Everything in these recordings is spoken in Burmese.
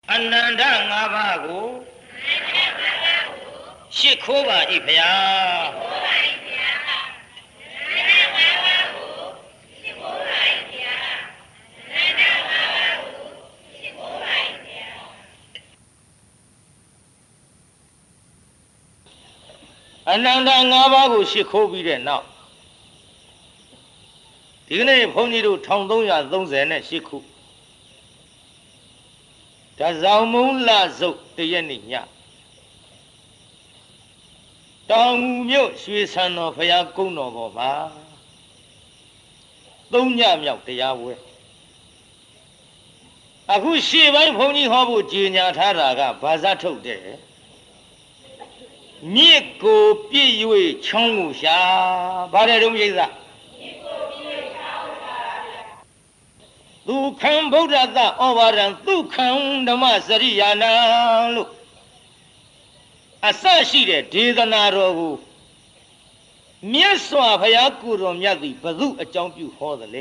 အနန္တ၅ပါးကိုရှ िख ိုးပါ၏ဖျားအနန္တ၅ပါးကိုရှ िख ိုးပြီးတဲ့နောက်ဒီကနေ့ဘုန်းကြီးတို့1338ခုတဇောင်မုံလစုပ်တရက်နေ့ညတောင်ငူမြို့ရွှေဆံတော်ဘုရားကုန်းတော်ပေါ်မှာသုံးညမြောက်တရားပွဲအခုရှေ့ပိုင်းဘုန်းကြီးဟောဖို့ကြေညာထားတာကဘာသာထုတ်တယ်မြစ်ကိုပြည့်၍ချောင်းကိုရှာဘာတဲ့တုံးရိသဒုက္ခံဗုဒ္ဓသဩဝါဒံဒုက္ခံဓမ္မစရိယာနံလို့အစရှိတဲ့ဒေသနာတော်ကိုမြတ်စွာဘုရားကိုယ်တော်မြတ်သည်ဘု து အကြောင်းပြုဟောတယ်လေ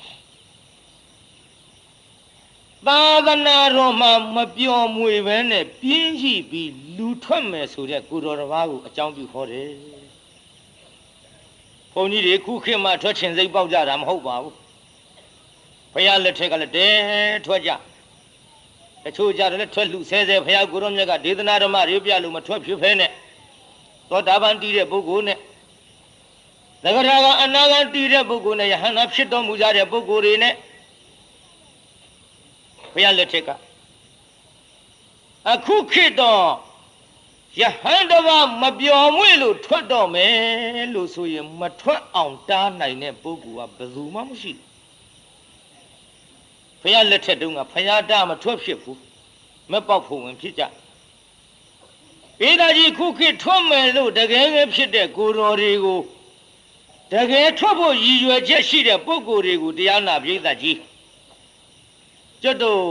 သာသနာတော်မှာမပျော်မွေပဲနဲ့ပြင်းရှိပြီးလူထွက်မယ်ဆိုတဲ့ကိုယ်တော်တစ်ပါးကိုအကြောင်းပြုဟောတယ်ဘုန်းကြီးတွေခုခေတ်မှာထွက်ချင်စိတ်ပေါက်ကြတာမဟုတ်ပါဘူးဘုရားလက်ထက်ကလည်းတဲထွက်ကြတချို့ကြတယ်လည်းထွက်လူဆဲဆဲဘုရားကိုယ်တော်မြတ်ကဒေသနာဓမ္မတွေပြလို့မထွက်ဖြစ်ဖဲနဲ့သောတာပန်တည်တဲ့ပုဂ္ဂိုလ်နဲ့သဂရကအနာဂတ်တည်တဲ့ပုဂ္ဂိုလ်နဲ့ယဟန္တာဖြစ်တော်မူကြတဲ့ပုဂ္ဂိုလ်တွေနဲ့ဘုရားလက်ထက်ကအခုခေတ်တော့ယဟန်တပါမပျော်မွေ့လို့ထွက်တော့မယ်လို့ဆိုရင်မထွက်အောင်တားနိုင်တဲ့ပုဂ္ဂိုလ်ကဘယ်သူမှမရှိဘူးဘုရားလက်ထက်တုန်းကဘုရားတားမထွက်ဖြစ်ဘူးမပေါက်ဖို့ဝင်ဖြစ်ကြဧဒါကြီးခုခေတ်ထွက်မယ်လို့တကယ်ပဲဖြစ်တဲ့ကိုယ်တော်တွေကိုတကယ်ထွက်ဖို့ရည်ရွယ်ချက်ရှိတဲ့ပုဂ္ဂိုလ်တွေကိုတရားနာပရိသတ်ကြီးကျွတ်တို့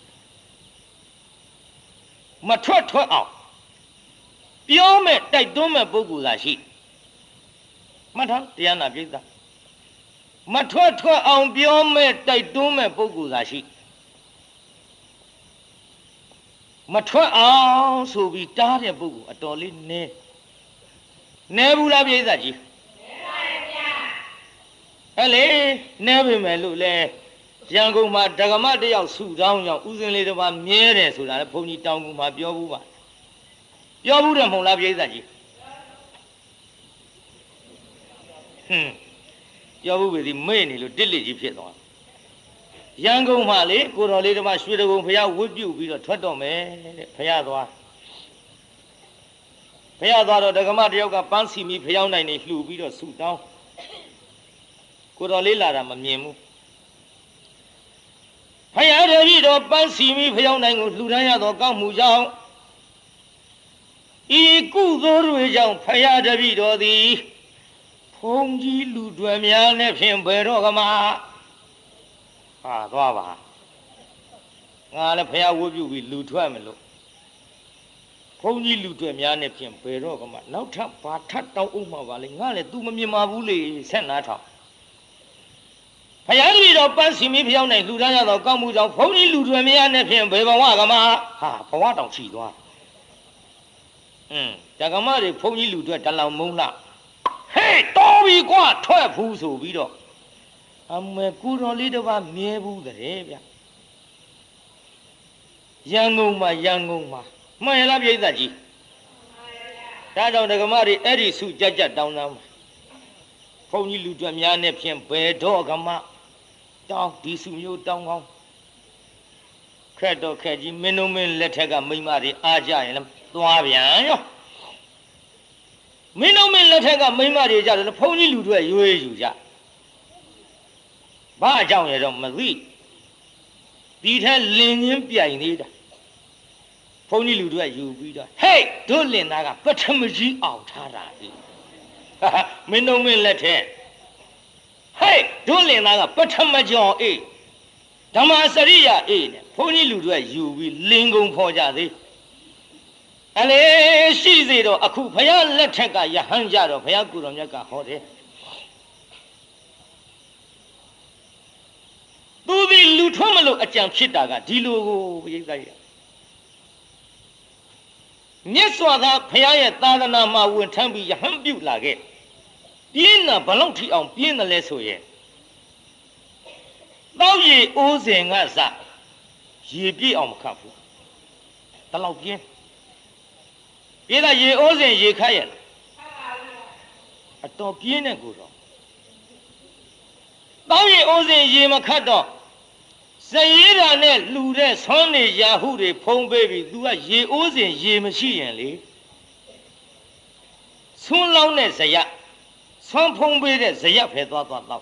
မထွက်အောင်ပြောမဲ့တိုက်တွန်းမဲ့ပုဂ္ဂိုလ်သာရှိမှတ်ထားတရားနာပရိသတ်မထွက်အောင်ပြောမဲ့တိုက်တွန်းမဲ့ပုဂ္ဂိုလ်သာရှိမထွက်အောင်ဆိုပြီးတားတဲ့ပုဂ္ဂိုလ်အတော်လေးနဲဘူးလားပရိသတ်ကြီးနဲပါဗျာဟဲ့လေနဲပြီမယ်လို့လဲရန်ကုန်မှာဒဂမတယောက်စုတောင်းရောက်ဥစဉ်လေးတစ်ပါးမြဲတယ်ဆိုတာလေဘုန်းကြီးတောင်းကူမှာပြောဘူးပါပြောဘူးတယ်မဟုတ်လားပရိသတ်ကြီးပြောဘူးပဲဒီမေ့နေလို့တစ်လက်ကြီးဖြစ်သွားရန်ကုန်မှာလေကိုတော်လေးတစ်ပါးရွှေတကုံဘုရားဝတ်ပြုပြီးတော့ထွက်တော့မယ်တဲ့ဘုရားသွားတော့ဒဂမတယောက်ကပန်းစီမီဖျောင်းနိုင်နေလှူပြီးတော့စုတောင်းကိုတော်လေးလာတာမမြင်ဘူးဘုရားတပည့်တော်ပန်းစီမီဖျောင်းနိုင်ကိုလှူဒန်းရတော့ကောင်းမှုကြောင့်ဤကုသိုလ်တွေကြောင့်ဘုရားတပည့်တော်သည်ဘုန်းကြီးလူတွေများနဲ့ဖြင့်ဘယ်တော့ကမှဟာသွားပါငါလည်းဘုရားဝတ်ပြုပြီးလူထွက်မယ်လို့ဘုန်းကြီးလူတွေများနဲ့ဖြင့်ဘယ်တော့ကမှနောက်ထပ်ဘာထပ်တောင်းအောင်မှာပါလေငါလည်း तू မမြင်ပါဘူးလေဆက်နာထောင်ဘုရားတပည့်တော်ပန်းစီမီဖျောင်းနိုင်လူတန်းရတော့ကောင်းမှုကြောင့်ဘုန်းကြီးလူတွေများနဲ့ဖြင့်ဘယ်ဘဝကမှဟာဘဝတောင်ချီသွားတက္ကမတွေဘုန်းကြီးလူတွေတလောင်မုံလားဟေးတော်ပြီကွာထွက်ဘူးဆိုပြီးတော့အမေကူတော်လေးတစ်ပါးမြဲဘူးတဲ့ဗျရန်ကုန်မှာမှန်ရလားပြိဿကြီးဒါကြောင့်ဒကမတွေအဲ့ဒီစုကြကြတောင်းတမ်းဘုန်းကြီးလူတွေများနဲ့ဖြင့်ဘယ်တော့ကမှတောင်းဒီစုမျိုးတောင်းကောင်းခက်တော့ခက်ကြီးမင်းတို့မင်းလက်ထက်ကမိမတွေအားကြရင်လည်းသွားပြန်ရောမင်းတို့မင်းလက်ထက်ကမိမတွေကြတယ်ဘုန်းကြီးလူတွေရွေးယူကြဘာအကြောင်းရတော့မသိဒီထက်လင်ချင်းပြိုင်သေးတာဘုန်းကြီးလူတွေယူပြီးတော့ဟေးတို့လင်သားကပထမကြီးအောင်ထားတာလေမင်းတို့မင်းလက်ထက်ဟေးတို့လင်သားကပထမကျော်အေးဓမ္မစရိယာအေးနဲ့ဘုန်းကြီးလူတွေယူပြီးလင်ကုန်ဖော်ကြသေးအလေရှိစေတော့အခုဘုရားလက်ထက်ကယဟန်ကြတော့ဘုရားကိုယ်တော်မြတ်ကဟောတယ်သူဒီလူထွက်မလို့အကြံဖြစ်တာကဒီလိုကိုပရိသတ်ရမြတ်စွာဘုရားရဲ့သာသနာမှာဝင်ထမ်းပြီးယဟန်ပြုလာခဲ့ပြင်းတာဘလောက်ထိအောင်ပြင်းတယ်လဲဆိုရင်တောက်ရီအိုးစဉ်ကစရေပြည့်အောင်မခတ်ဘူးတလောက်ပြင်းပြေးတာရေအိုးစဉ်ရေခတ်ရဲ့အတော်ပြင်းတဲ့ကိုတော့တောက်ရီအိုးစဉ်ရေမခတ်တော့စရေးတာနဲ့လှူတဲ့ဆွမ်းနေရာဟုတွေဖုံးပေးပြီး तू ကရေအိုးစဉ်ရေမရှိရင်လေဆွန်းလောင်းတဲ့ဇယဆွမ်းဖုံးပေးတဲ့ဇယဖယ်သွားတော့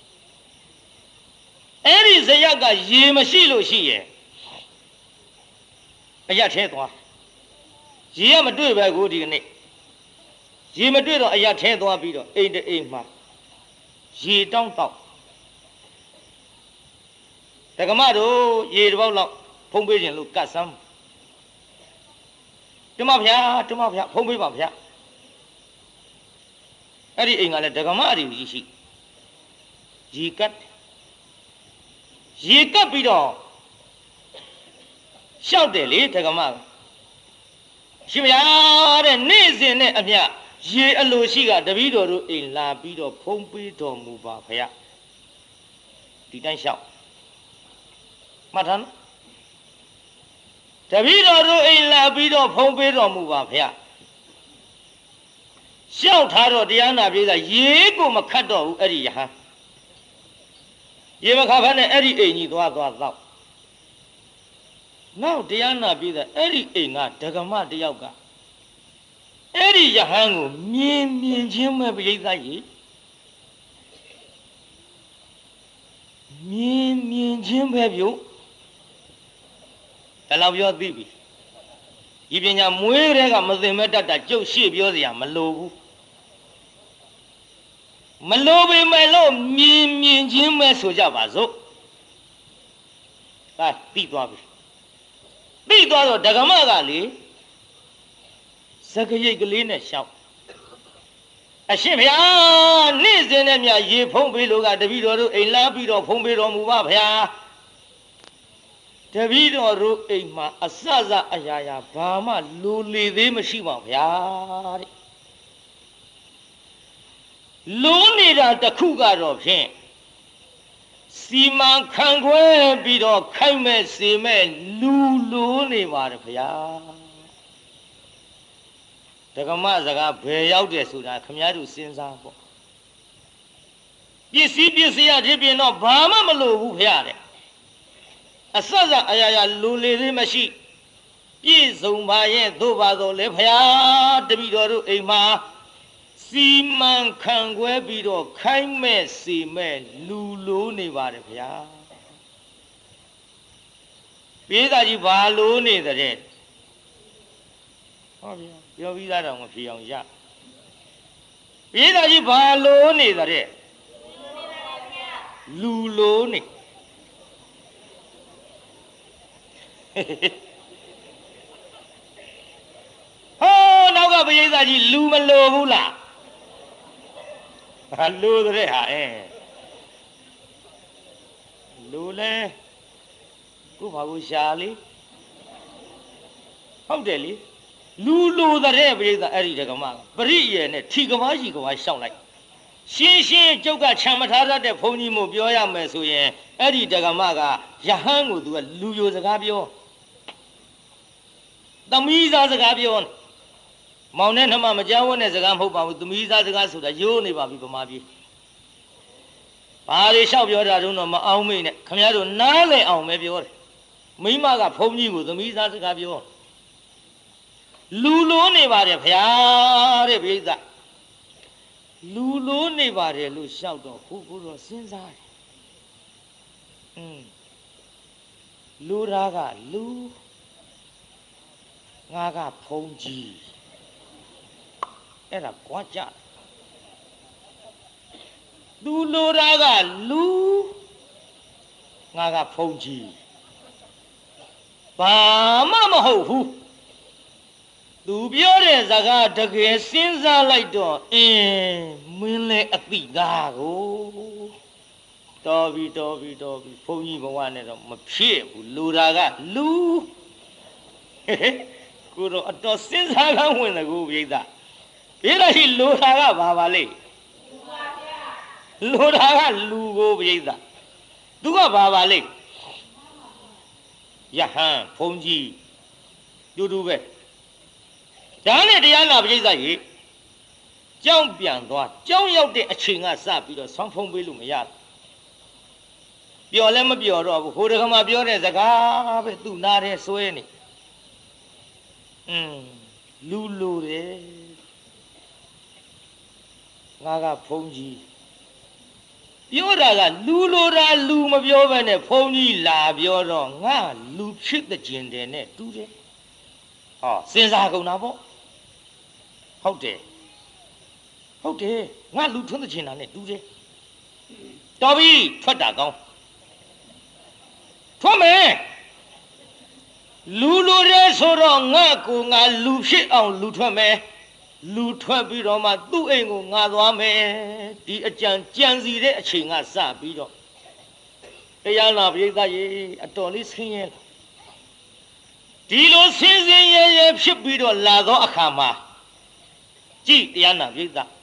အဲ့ဒီဇယကရေမရှိလို့ရှိရဲ့အရထဲသွားရေကမတွေ့ပဲကိုဒီကနေ့ရေမတွေ့တော့အရထဲသွားပြီးတော့အိမ်တအိမ်မှာရေတောင်းတော့တက္ကမတို့ရေတစ်ပေါက်လောက်ဖုံးပေးခြင်းလို့ကတ်စမ်းတမဗျာဖုံးပေးပါဗျာအဲ့ဒီအိမ်ကလည်းတက္ကမအရီရှိရေကတ်ပြီးတော့ရှောက်တယ်လေတက္ကမရှင်ဗျာတဲ့နေ့စဉ်နဲ့အမျှရေအလိုရှိကတပည့်တော်တို့အိမ်လာပြီးတော့ဖုံးပေးတော်မူပါဗျာဒီတိုင်းရှောက်မှတ်ထားနော်တပည့်တော်တို့အိမ်လာပြီးတော့ဖုံးပေးတော်မူပါဗျာရှောက်ထားတော့တရားနာပြေးတာရေကိုမခတ်တော့ဘူးအဲ့ဒီယဟန်ရေမခတ်ဖက်နဲ့အဲ့ဒီအိမ်ကြီးသွားတော့နောက်တရားနာပြေးတာအဲ့ဒီအိမ်ကဒဂမတယောက်ကအဲ့ဒီယဟန်ကိုမြင်ချင်းမဲ့ပြိဿကြီးမြင်ချင်းပဲပြုတ်ဒါလောက်ပြောသိပြီဒီပညာမွေးတဲ့ကမသိမဲ့တတ်တာကြုတ်ရှေ့ပြောစရာမလိုဘူးမလိုပေမဲ့လို့မြင်ချင်းပဲဆိုကြပါစို့ဒါပြီးသွားပြီပြီးသွားတော့ဒဂမကလေစကရိတ်ကလေးနဲ့ရှောက်အရှင်ဗျာနေ့စဉ်နဲ့မြရေဖုံးပေးလို့ကတပည့်တော်တို့အိမ်လာပြီးတော့ဖုံးပေးတော်မူပါဗျာတပည့်တော်တို့အိမ်မှာအစအရာရာဘာမှလိုလေသေးမရှိပါဗျာတဲ့လိုနေတာတစ်ခုကတော့ဖြင့်စီမံခန့်ခွဲပြီးတော့ခိုက်မဲ့စေမဲ့လူလိုနေပါတယ်ဗျာဒကမစကားဘယ်ရောက်တယ်ဆိုတာခမည်းတော်စဉ်းစားပေါ့ပစ္စည်းရဖြစ်ပြင်တော့ဘာမှမလိုဘူးဗျာတဲ့အစအရာရာလူလေသေးမရှိပြည့်စုံပါရဲ့သို့ပါတော့လေဗျာတပည့်တော်တို့အိမ်မှာစီမံခန့်ခွဲပြီးတော့ခိုင်းမဲ့စီမဲ့လူလိုနေပါတယ်ဗျာပြေးသားကြီးဘာလိုနေတဲ့ဟောဗျာပြောပြီးသားတော့မဖြေအောင်ရပြေးသားကြီးဘာလိုနေတဲ့လူလိုနေဟောနောက်ကပြေးသားကြီးလူမလိုဘူးလားဟာလိုတဲ့ဟာလိုလဲကိုဘာကိုရှာလေဟုတ်တယ်လေလူလိုတဲ့ပြိဿအဲ့ဒီတက္ကမပရိယေနဲ့ထီကမားကြီးကမားရှောက်လိုက်ရှင်းကျုပ်ကခြံမထားတတ်တဲ့ဘုန်းကြီးမို့ပြောရမယ်ဆိုရင်အဲ့ဒီတက္ကမကယဟန်ကိုသူကလူယိုစကားပြောသမီးသားစကားပြောမောင်နဲ့နှမမကြောက်ဝဲတဲ့စကားမဟုတ်ပါဘူးသမီးသားစကားဆိုတာရိုးနေပါပြီဗမာပြည်ဘာတွေလျှောက်ပြောတာတုန်းတော့မအောင်မေ့နဲ့ခင်ဗျားတို့နားလည်အောင်ပဲပြောတယ်မိမကဘုန်းကြီးကိုသမီးသားစကားပြောလူလိုနေပါတယ်ဗျာတဲ့ပြိဿလူလိုနေပါတယ်လို့လျှောက်တော့ကိုတော့စဉ်းစားတယ်လူရာကလူငါကဘုန်းကြီးအဲ့ဒါကွာကြသူလိုတာကလူငါကဖုန်ကြီးဘာမှမဟုတ်ဘူးသူပြောတဲ့စကားတကယ်စဉ်းစားလိုက်တော့မင်းလည်းအသိသားကိုတော်ပြီဘုန်းကြီးဘဝနဲ့တော့မဖြစ်ဘူးလူတာကလူကိုတော့အတော်စဉ်းစားကောင်းဝင်တယ်ကိုပြိဿပြေးလိုက်ရှိလိုတာကဘာပါလဲလိုတာကလူကိုပြိဿသူကဘာပါလဲယဟန်ဘုန်းကြီးတူတူပဲဒါနဲ့တရားနာပြိဿရေကြောင်းပြန်သွားကြောင်းရောက်တဲ့အချိန်ကစပြီးတော့ဆောင်းဖုံးပေးလို့မရဘူးပျော်လည်းမပျော်တော့ဘူးဟိုတခါမှပြောတဲ့စကားပဲသူ့နာတဲ့ဆွဲနေလူလိုတယ်ငါကဘုန်းကြီးပြောတာကလူလိုတာလူမပြောဘဲနဲ့ဘုန်းကြီးလာပြောတော့ငါလူဖြစ်တဲ့ကျင်တယ်နဲ့တူတယ်ဟောစဉ်းစားကုန်တာပေါ့ဟုတ်တယ်ငါလူထွန်းတဲ့ကျင်တာနဲ့တူတယ်တော်ပြီထွက်တာကောင်းထွက်မယ်လူလိုတဲ့ဆိုတော့ငါကိုငါလူဖြစ်အောင်လူထွက်မယ်လူထွက်ပြီးတော့မှသူ့အိမ်ကိုငါသွားမယ်ဒီအကြံကြံစီတဲ့အချိန်ကစပြီးတော့တရားနာပရိသတ်ရေအတော်လေးဆင်းရဲလာဒီလိုဆင်းရဲဖြစ်ပြီးတော့လာသောအခါမှာကြည်တရားနာပရိသတ်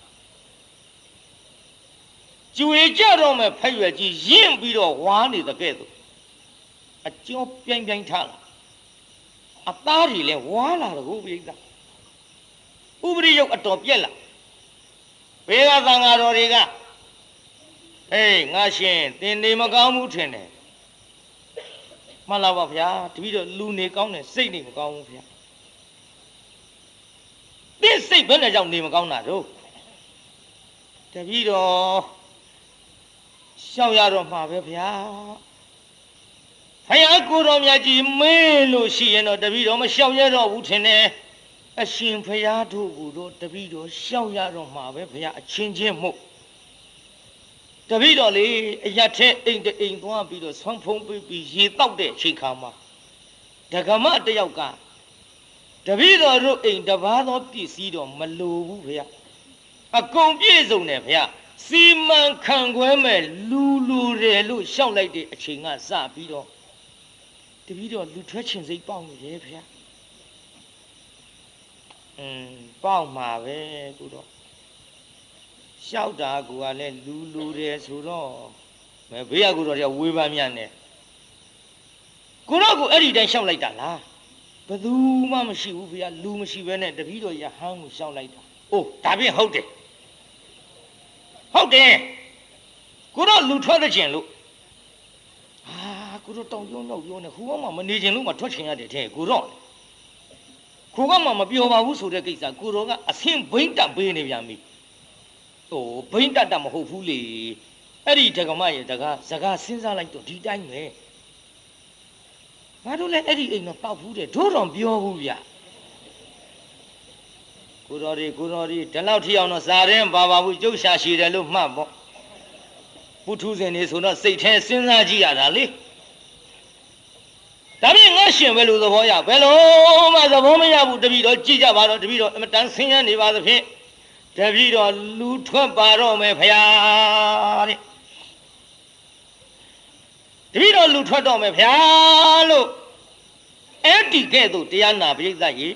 ကျွေကြတော့မယ်ဖက်ရွယ်ကြီးရင့်ပြီးတော့ဝါနေတဲ့ကဲ့သို့အကျော်ပြိုင်ထားလာအသားတွေလည်းဝါလာတော့ကိုပြိဿဥပရိယုတ်အတော်ပြက်လာဘေးကသံဃာတော်တွေကဟေးငါရှင်သင်နေမကောင်းဘူးထင်တယ်မှန်လားပါဗျာတပည့်တော်လူနေကောင်းတယ်စိတ်နေမကောင်းဘူးဗျာသင်စိတ်ဘယ်နဲ့ကြောင့်နေမကောင်းတာတို့တပည့်တော်ရှောက်ရတော့မှာပဲဗျာဖယားကိုတော်မြတ်ကြီးမေးလို့ရှိရင်တော့တပည့်တော်မရှောက်ရတော့ဘူးထင်တယ်အရှင်ဖယားတို့ကိုတော့တပည့်တော်ရှောက်ရတော့မှာပဲဖယားအချင်းချင်းမို့တပည့်တော်လေအရထက်အိမ်တအိမ်သွားပြီးတော့ဆွမ်းဖုံးပြီးရေတောက်တဲ့အချိန်ခါမှာဒကမတယောက်ကတပည့်တော်တို့အိမ်တပါးသောပစ္စည်းတော့မလိုဘူးဖယားအကုန်ပြည့်စုံတယ်ဖယားစီမံခန့်ခွဲမဲ့လူတယ်လို့ရှောက်လိုက်တဲ့အချိန်ကစပြီးတော့တပည့်တော်လူထွက်ချင်စိတ်ပေါက်နေတယ်ဖယားပေါက်မှာပဲကိုတော့ရှောက်တာကူကလည်းလူတယ်ဆိုတော့ဘေးကကိုတော့တည်းဝေးပန်းမြတ်နေကိုတော့ကိုအဲ့ဒီတိုင်းရှောက်လိုက်တာလားဘယ်သူမှမရှိဘူးဖေလူမရှိဘဲနဲ့တပည့်တော်ရဟန်းကိုရှောက်လိုက်တာအိုးဒါပြင်ဟုတ်တယ်ကိုတော့လူထွက်တဲ့ကျင်လို့ကိုတော့တောင်ပြုံးတော့ပြောနေဟိုကမှမနေကျင်လို့မှထွက်ချင်ရတယ်တဲ့ကိုတော့ကိုကမှမပြောပါဘူးဆိုတဲ့ကိစ္စကိုတော်ကအဆင့်ဘိန်းတက်ပေးနေပြန်ပြီဟိုဘိန်းတက်မဟုတ်ဘူးလေအဲ့ဒီဒကမရဲ့စကားစဉ်းစားလိုက်တော့ဒီတိုင်းပဲငါတို့လည်းအဲ့ဒီအိမ်တော့တောက်ဘူးတဲ့တို့တော့ပြောဘူးဗျကိုတော်ဒီဒီလောက်ထိအောင်တော့စားရင်ပါဘူးကျုပ်ရှာရှည်တယ်လို့မှတ်ပေါ့ပုထုဇဉ်နေဆိုတော့စိတ်ထဲစဉ်းစားကြည့်ရတာလေဒါပြင်ငါရှင်ပဲလို့သဘောရဘယ်လိုမှသဘောမရဘူးတပည့်တော်ကြည့်ကြပါတော့တပည့်တော်အမတန်ဆင်းရဲနေပါသဖြင့်တပည့်တော်လူထွက်ပါတော့မယ်ဖယားတဲ့တပည့်တော်လူထွက်တော့မယ်ဖယားလို့အဲ့ဒီကဲ့သို့တရားနာပရိသတ်ကြီး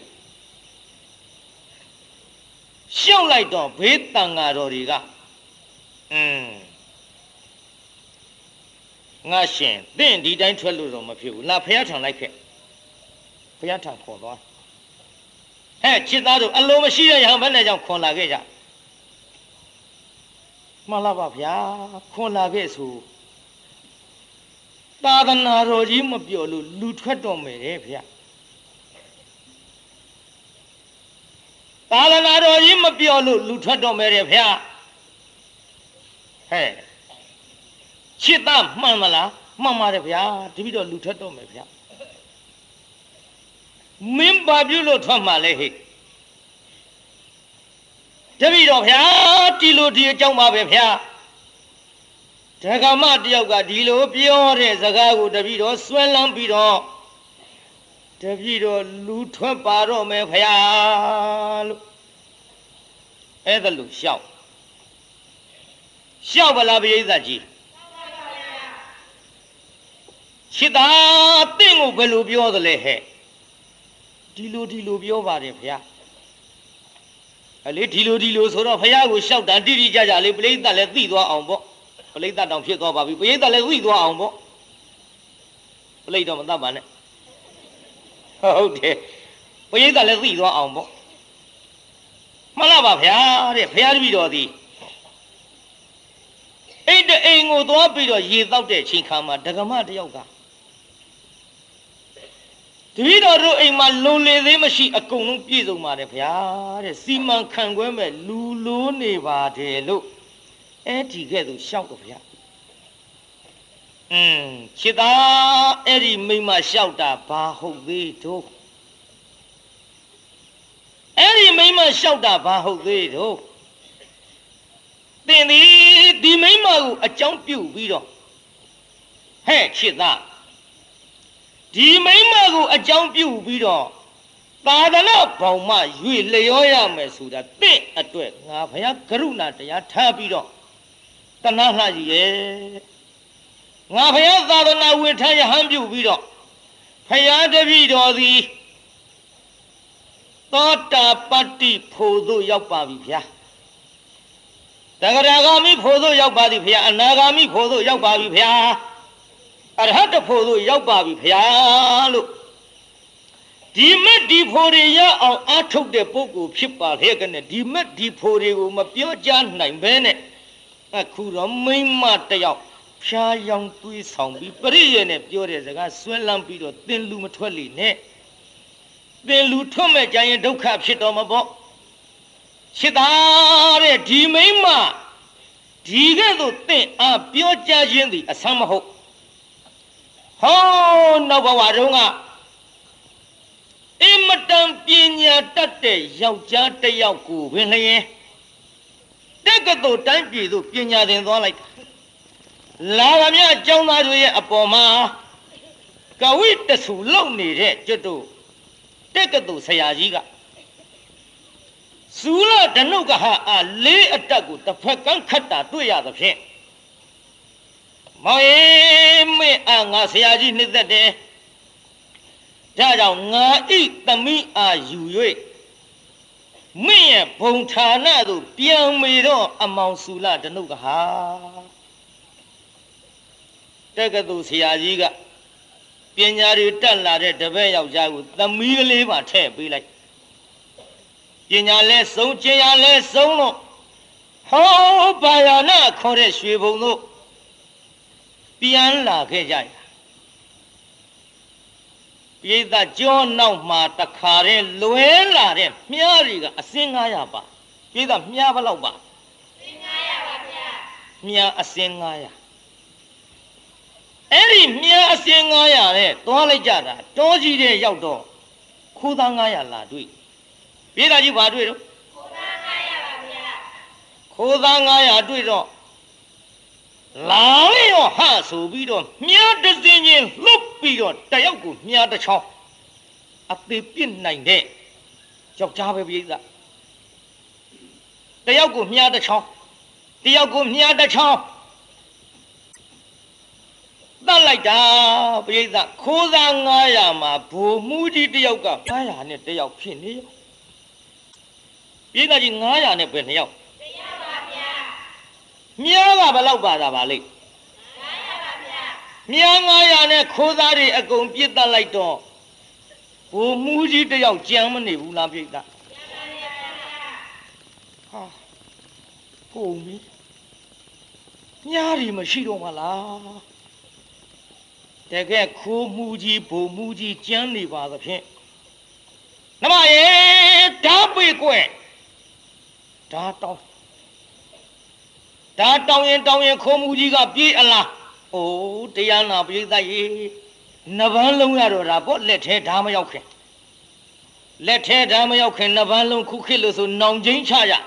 ရှောက်လိုက်တော့ဘေးတန်ဃာတော်တွေကငါရှင်သင်ဒီတိုင်းထွက်လို့တော့မဖြစ်ဘူးလာဖယားထံလိုက်ခဲ့ဖယားထံခေါ်သွားဟဲ့ချစ်သားတို့အလိုမရှိတဲ့ရဟန်းဘယ်နဲ့ကြောင့်ခွန်လာခဲ့ကြမှန်လားပါဗျာခွန်လာခဲ့ဆိုသာသနာတော်ကြီးမပြောလို့လူထွက်တော့မယ်တဲ့ဗျာသာသနာတော်ကြီးမပြောလို့လူထွက်တော့မယ်တဲ့ဗျာဟဲ့ချစ်သားမှန်မလားမှန်ပါတယ်ဗျာတပည့်တော်လူထွက်တော့မယ်ဗျာမင်းဘာပြုလို့ထွက်မှာလဲဟဲ့တပည့်တော်ဗျာဒီလိုဒီအကြောင်းပါပဲဗျာဒကမတယောက်ကဒီလိုပြောတဲ့စကားကိုတပည့်တော်ဆွဲလန်းပြီးတော့တပည့်တော်လူထွက်ပါတော့မယ်ဗျာလို့အဲ့ဒါလို့ရှောက်ပါလားပရိသတ်ကြီးရှစ်သားတင့်ကိုဘယ်လိုပြောသလဲဟဲ့ဒီလိုပြောပါတယ်ဗျာအလေဒီလိုဆိုတော့ဖယားကိုရှောက်တာတိတိကျကျလေးပရိသတ်လည်းသိသွားအောင်ပေါ့ပရိသတ်တောင်ဖြစ်သွားပါပြီပရိသတ်လည်းသိသွားအောင်ပေါ့ပရိတော့မတတ်ပါနဲ့ဟုတ်တယ်ပရိသတ်လည်းသိသွားအောင်ပေါ့မှန်လားပါဗျာတဲ့ဖယားတပည့်တော်သည်အိတ်တအိမ်ကိုသွားပြီးတော့ရေတောက်တဲ့အချိန်ခါမှာဒကမတယောက်ကတပည့်တော်တို့အိမ်မှာလုံလေသေးမရှိအကုန်လုံးပြည့်စုံပါတယ်ဗျာတဲ့စီမံခန့်ခွဲမဲ့လူလိုးနေပါတယ်လို့အဲ့ဒီကဲ့သို့ရှောက်တော့ဗျာခြေသားအဲ့ဒီမိမရှောက်တာဘာဟုတ်သေးတို့အဲ့ဒီမိမရှောက်တာဘာဟုတ်သေးတို့သင်ဒီမိမကိုအကြောင်းပြုပြီးတော့ဟဲ့ခြေသားဒီမိမကိုအကြောင်းပြုပြီးတော့သာသနာဘောင်မှရွေလျောရမယ်ဆိုတာတင့်အတွက်ငါဘုရားကရုဏာတရားထားပြီးတော့တဏှာလှကြီးရဲ့ငါဘုရားသာသနာဝင်ထားရဟန်းပြုပြီးတော့ဘုရားတပည့်တော်သည်သောတာပတ္တိဖို့သို့ရောက်ပါပြီဗျာတဂရဂါမိဖို့သို့ရောက်ပါသည်ဗျာအနာဂါမိဖို့သို့ရောက်ပါပြီဗျာအရဟတဖို့သို့ရောက်ပါပြီဗျာလို့ဒီမက်ဒီဖို့တွေရအောင်အားထုတ်တဲ့ပုဂ္ဂိုလ်ဖြစ်ပါလေကနဲ့ဒီမက်ဒီဖို့တွေကိုမပြောကြနိုင်ဘဲနဲ့အခုတော့မိမတယောက်ဖြားယောင်တွေးဆောင်ပြီးပရိယေနဲ့ပြောတဲ့စကားဆွဲလန်းပြီးတော့သင်လူမထွက်လေနဲ့သင်လူထွက်မဲ့ကြရင်ဒုက္ခဖြစ်တော်မှာပေါ့ရှစ်သားတဲ့ဒီမိမဒီကဲ့သို့သင်အားပြောကြခြင်းသည်အဆန်းမဟုတ်ဟောနောက်ဘဝတုန်းကအင်မတန်ပညာတတ်တဲ့ယောက်ျားတစ်ယောက်ကိုဝင်လျင်တက္ကသိုလ်တိုင်းပြည်သို့ပညာသင်သွားလိုက်လာကမြအကြောင်းသားတို့ရဲ့အပေါ်မှာကဝိတဆူလုံနေတဲ့ကျွတ်တို့တက္ကသိုလ်ဆရာကြီးကဇူလဓနုကဟာလေးအတက်ကိုတစ်ဖက်ကန်းခတ်တာတွေ့ရသဖြင့်မောင်ရင်မင်းငါဆရာကြီးနှစ်သက်တယ်ဒါကြောင့်ငါဤသမီးအားယူ၍မင်းရဲ့ဘုံဌာနသို့ပြန်မေတော့အမောင်ဇူလဓနုကဟာတက္ကသိုလ်ဆရာကြီးကပညာတွေတက်လာတဲ့တပည့်ယောက်ျားကိုသမီးကလေးပါထည့်ပေးလိုက်ပညာလဲဆုံးကျင်ရလဲဆုံးလို့ဟောဘာယာနာခေါ်တဲ့ရွှေဘုံတို့ပြန်လာခဲ့ကြရပိဿကျောနောက်မှာတခါတည်းလွဲလာတဲ့မြားတွေကအစင်း900ပါပိဿမြားဘယ်လောက်ပါအစင်း900ပါဗျာမြားအစင်း900အဲ့ဒီမြားအစင်း900နဲ့သွားလိုက်ကြတာတောကြီးတဲ့ရောက်တော့ခိုးသား900လာတွေ့ပိဿကြီးဘာတွေ့တော့ခိုးသား900ပါဗျာခိုးသား900တွေ့တော့လာရောဟဆိုပြီးတော့မြားတစ်စင်းချင်းလှုပ်ပြီးတော့တယောက်ကိုမြားတစ်ချောင်းအသေးပြစ်နိုင်တဲ့ယောက်ျားပဲပြိဿတယောက်ကိုမြားတစ်ချောင်းတယောက်ကိုမြားတစ်ချောင်းတတ်လိုက်တာပြိဿခိုးသား900မှာဘိုလ်မှုကြီးတယောက်က900နဲ့တယောက်ဖြစ်နေရောပြိဿကြီး900နဲ့ပဲ2ယောက်မြားကဘယ်လောက်ပါတာပါလိမ့်900ပါဗျာမြား900နဲ့ခိုးသားတွေအကုန်ပြစ်တတ်လိုက်တော့ဘိုလ်မှုကြီးတယောက်ကြမ်းမနေဘူးလားပြိဿဟာကုန်ပြီမြားတွေမရှိတော့မလားတကယ်ခိုးမှုကြီးဘိုလ်မှုကြီးကြမ်းနေပါသဖြင့်နမရေဓာပိကွဲ့ဓာတောင်းဒါတောင်းရင်ခိုးမှုကြီးကပြေးအလားအိုးတရားနာပိဿရေနှစ်ပန်းလုံးရတော့တာပေါ့လက်ထဲဓာမရောက်ခင်လက်ထဲဓာမရောက်ခင်နှစ်ပန်းလုံးခုခေတ်လို့ဆိုနောင်ချင်းချရ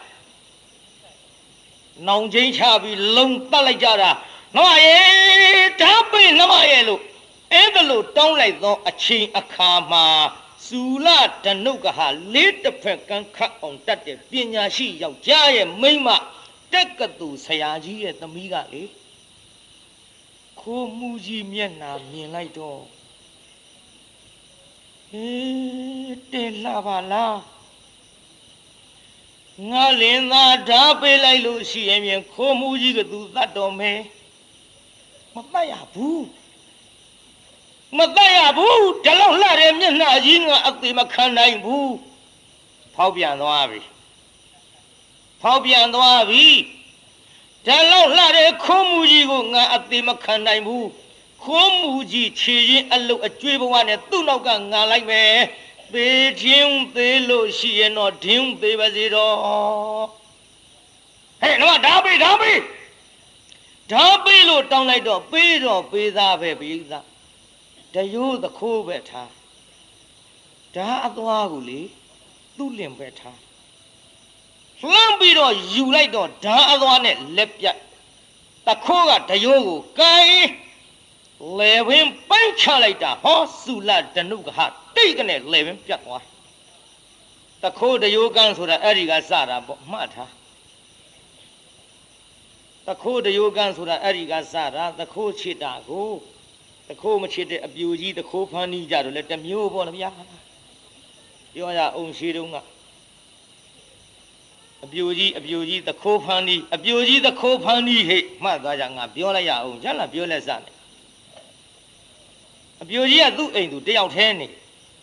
နောင်ချင်းချပြီးလုံတက်လိုက်ကြတာနမရေဓာပိနမရေလို့အဲ့ဒါလို့တောင်းလိုက်သောအချိန်အခါမှာဇူလဓနုကဟာလေးတစ်ဖက်ကန်းခတ်အောင်တတ်တဲ့ပညာရှိယောက်ျားရဲ့မိန်းမတက္ကသိုလ်ဆရာကြီးရဲ့သမီးကလေခိုးမှုကြီးမျက်နှာမြင်လိုက်တော့ဟေးတဲလာပါလားငါလင်းသားဓာပေးလိုက်လို့ရှိရင်ဖြင့်ခိုးမှုကြီးကသူတတ်တော်မယ်မတတ်ရဘူးမတတ်ရဘူးဒီလောက်လှတဲ့မျက်နှာကြီးငါအသေးမခံနိုင်ဘူးဖောက်ပြန်သွားပြီဖောက်ပြန်သွားပြီဒီလောက်လှတဲ့ခိုးမှုကြီးကိုငါအသေးမခံနိုင်ဘူးခိုးမှုကြီးခြေရင်အလုတ်အကျွေးဘဝနဲ့သူ့နောက်ကငါလိုက်မယ်သေခြင်းသေးလို့ရှိရင်တော့ဒင်းသေးပါစေတော့ဟဲ့တော့ဓာပေးဓာပေးလို့တောင်းလိုက်တော့ပေးတော့ပေးသားပဲပိဿတရိုးသခိုးပဲထားဓာအသွားကိုလေသူ့လင်ပဲထားလှမ်းပြီးတော့ယူလိုက်တော့ဓာအသွားနဲ့လက်ပြတ်သခိုးကတရိုးကိုကိုင်းလေဝင်းပိုင်းချလိုက်တာဟောစုလဒနုကဟတိတ်ကနေလေဝင်းပြတ်သွားသခိုးတရိုးကန်းဆိုတာအဲ့ဒီကစတာပေါ့မှတ်ထားသခိုးတရိုးကန်းဆိုတာအဲ့ဒီကစတာသခိုးချစ်တာကိုသခိုးမချစ်တဲ့အပြူကြီးသခိုးဖမ်းနီးကြတော့လေတမျိုးပေါ့ဗျာပြောရအောင်ရှိတုန်းကအပြူကြီးသခိုးဖမ်းနီးအပြူကြီးသခိုးဖမ်းနီးဟဲ့မှတ်သွားကြငါပြောလိုက်ရအောင်ကျန်လာပြောလက်စနဲ့အပြူကြီးကသူ့အိမ်သူတယောက်ထဲနေ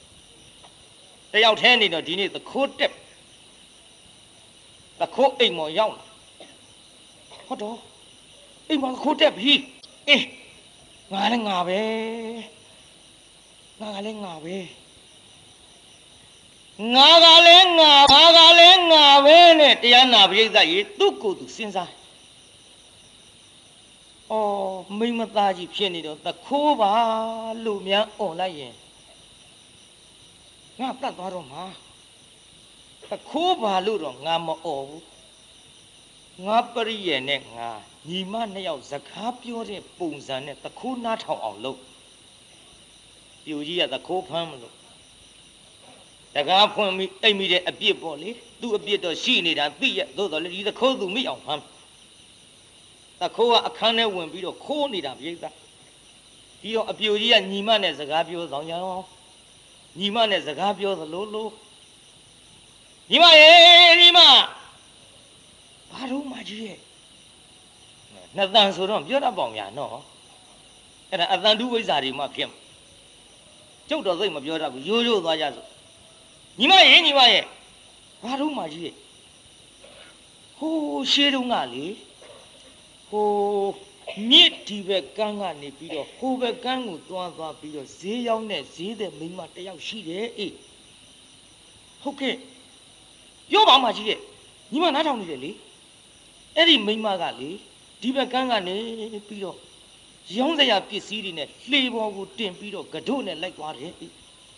တော့ဒီနေ့သခိုးတက်သခိုးအိမ်မော်ရောက်လာဟုတ်တော့အိမ်မော်သခိုးတက်ပြီအေးငါလည်းငါပဲငါကလည်းငါပဲနဲ့တရားနာပရိသတ်ရေသူ့ကိုယ်သူစဉ်းစားမိမသားကြီးဖြစ်နေတော့သခိုးပါလို့များអွန်လိုက်ရင်ငါတတ်သွားတော့မှာသခိုးပါလို့တော့ငါမអော်ဘူးငါပရိယေနဲ့ငါညီမနှစ်ယောက်စကားပြောတဲ့ပုံစံနဲ့သခိုးနားထောင်အောင်လုပ်ပြူကြီးကသခိုးဖမ်းမလို့တကားဖွင့်ပြီးအိမ်မိတဲ့အပြစ်ပေါ့လေသူ့အပြစ်တော့ရှိနေတာသိရသို့တော်လေဒီသခိုးသူမိအောင်ဖမ်းသခိုးကအခန်းထဲဝင်ပြီးတော့ခိုးနေတာပြိဿပြီးတော့အပြူကြီးကညီမနဲ့စကားပြောဆောင်ကြအောင်ညီမနဲ့စကားပြောသလိုလိုညီမဘာလို့မကြီးရဲ့နှစ်တန်ဆိုတော့ပြောတတ်ပေါင်ညာနော်အဲ့ဒါအတန်တုဝိဇ္ဇာတွေမှဖြစ်မှာကျုပ်တော်သိမပြောတတ်ဘူးရိုးသွားကြစို့ညီမရဲ့ဘာလို့မကြီးရဲ့ဟိုးရှေးတုန်းကလေဟိုမြစ်ဒီဘက်ကန်းကနေပြီးတော့ဟိုဘက်ကန်းကိုသွားပြီးတော့ဈေးရောက်တဲ့ဈေးတဲ့မိန်းမတယောက်ရှိတယ်အေးဟုတ်ကဲ့ပြောပါမှကြီးရဲ့ညီမနားထောင်နေတယ်လေအဲ့ဒီမိန်းမကလေဒီဘက်ကန်းကနေပြီးတော့ရောင်းစရာပစ္စည်းတွေနဲ့လှေပေါ်ကိုတင်ပြီးတော့ကဒုနဲ့လိုက်သွားတယ်အေး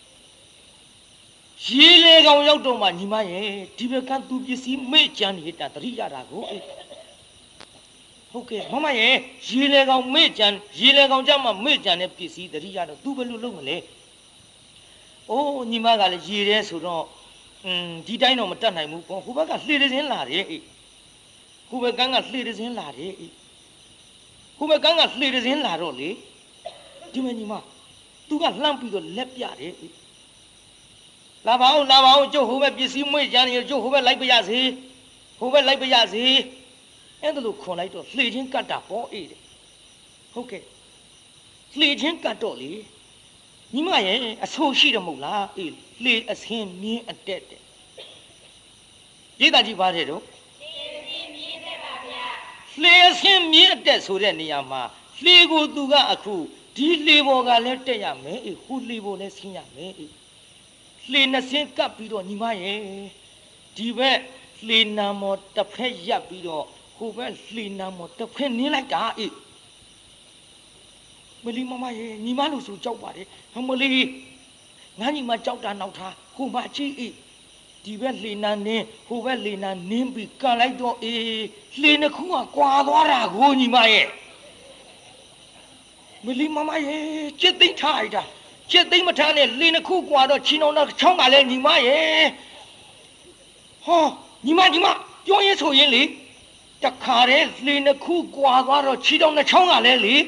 ရေလေကောင်ရောက်တော့မှညီမရဲ့ဒီဘက်ကန်းသူပစ္စည်းမေ့ကြမ်းနေတာတတိရတာကိုအေးဟုတ်ကဲ့မမရဲ့ရေလေကောင်ကြမှာမေ့ကြံတဲ့ပစ္စည်းတတိယတော့ तू ဘယ်လိုလုပ်မလဲ။အိုးညီမကလည်းရေတယ်ဆိုတော့ဒီတိုင်းတော့မတတ်နိုင်ဘူးပေါ့ဟိုဘက်ကလှေတစင်းလာတယ်အေးဟိုဘက်ကန်းကလှေတစင်းလာတယ်အေးဟိုဘက်ကန်းကလှေတစင်းလာတော့လေဒီမညီမ तू ကလှမ်းပြီးတော့လက်ပြတယ်အေးလာပါဦးကျုပ်ဟိုဘက်ပစ္စည်းမေ့ကြံနေကျုပ်ဟိုဘက်လိုက်ပြရစေအဲ့ဒါလို့ခွန်လိုက်တော့လှေချင်းကတ်တာပေါ့အေးတဲ့ဟုတ်ကဲ့လှေချင်းကတ်တော့လေညီမရဲ့အဆိုးရှိတယ်မဟုတ်လားအေးလှေအစင်းမြင်းအတက်တဲ့ရေးတာကြီးပါတယ်တော့လှေအစင်းမြင်းအတက်ဆိုတဲ့နေရာမှာလှေကိုသူကအခုဒီလှေပေါ်ကလည်းတက်ရမယ်အေးဟိုလှေပေါ်လည်းဆင်းရမယ်အေးလှေနှစ်စင်းကပ်ပြီးတော့ညီမရဲ့ဒီဘက်လှေနာမော်တစ်ဖက်ရပ်ပြီးတော့ဟိုဘက်လှေနာမော်တစ်ဖက်နင်းလိုက်တာအေးမလီမမရဲ့ညီမလို့ဆိုကြောက်ပါတယ်မလီငါညီမကြောက်တာနောက်ထားဟိုမချီအေးဒီဘက်လှေနာနင်းဟိုဘက်လှေနာနင်းပြီးကန်လိုက်တော့အေးလှေနှစ်ခုကကွာသွားတာကိုညီမရဲ့မလီမမရဲ့ကြက်သိမ့်ထားလိုက်တာကြက်သိမ့်မထားနဲ့လှေနှစ်ခုကွာတော့ချီနှောင်းတော့ချောင်းကလည်းညီမရဲ့ဟောညီမပြောရင်ဆိုရင်လေတခါတည်းလှေနှစ်ခုကွာသွားတော့ချီတောင်နှချောင်းကလည်းလေ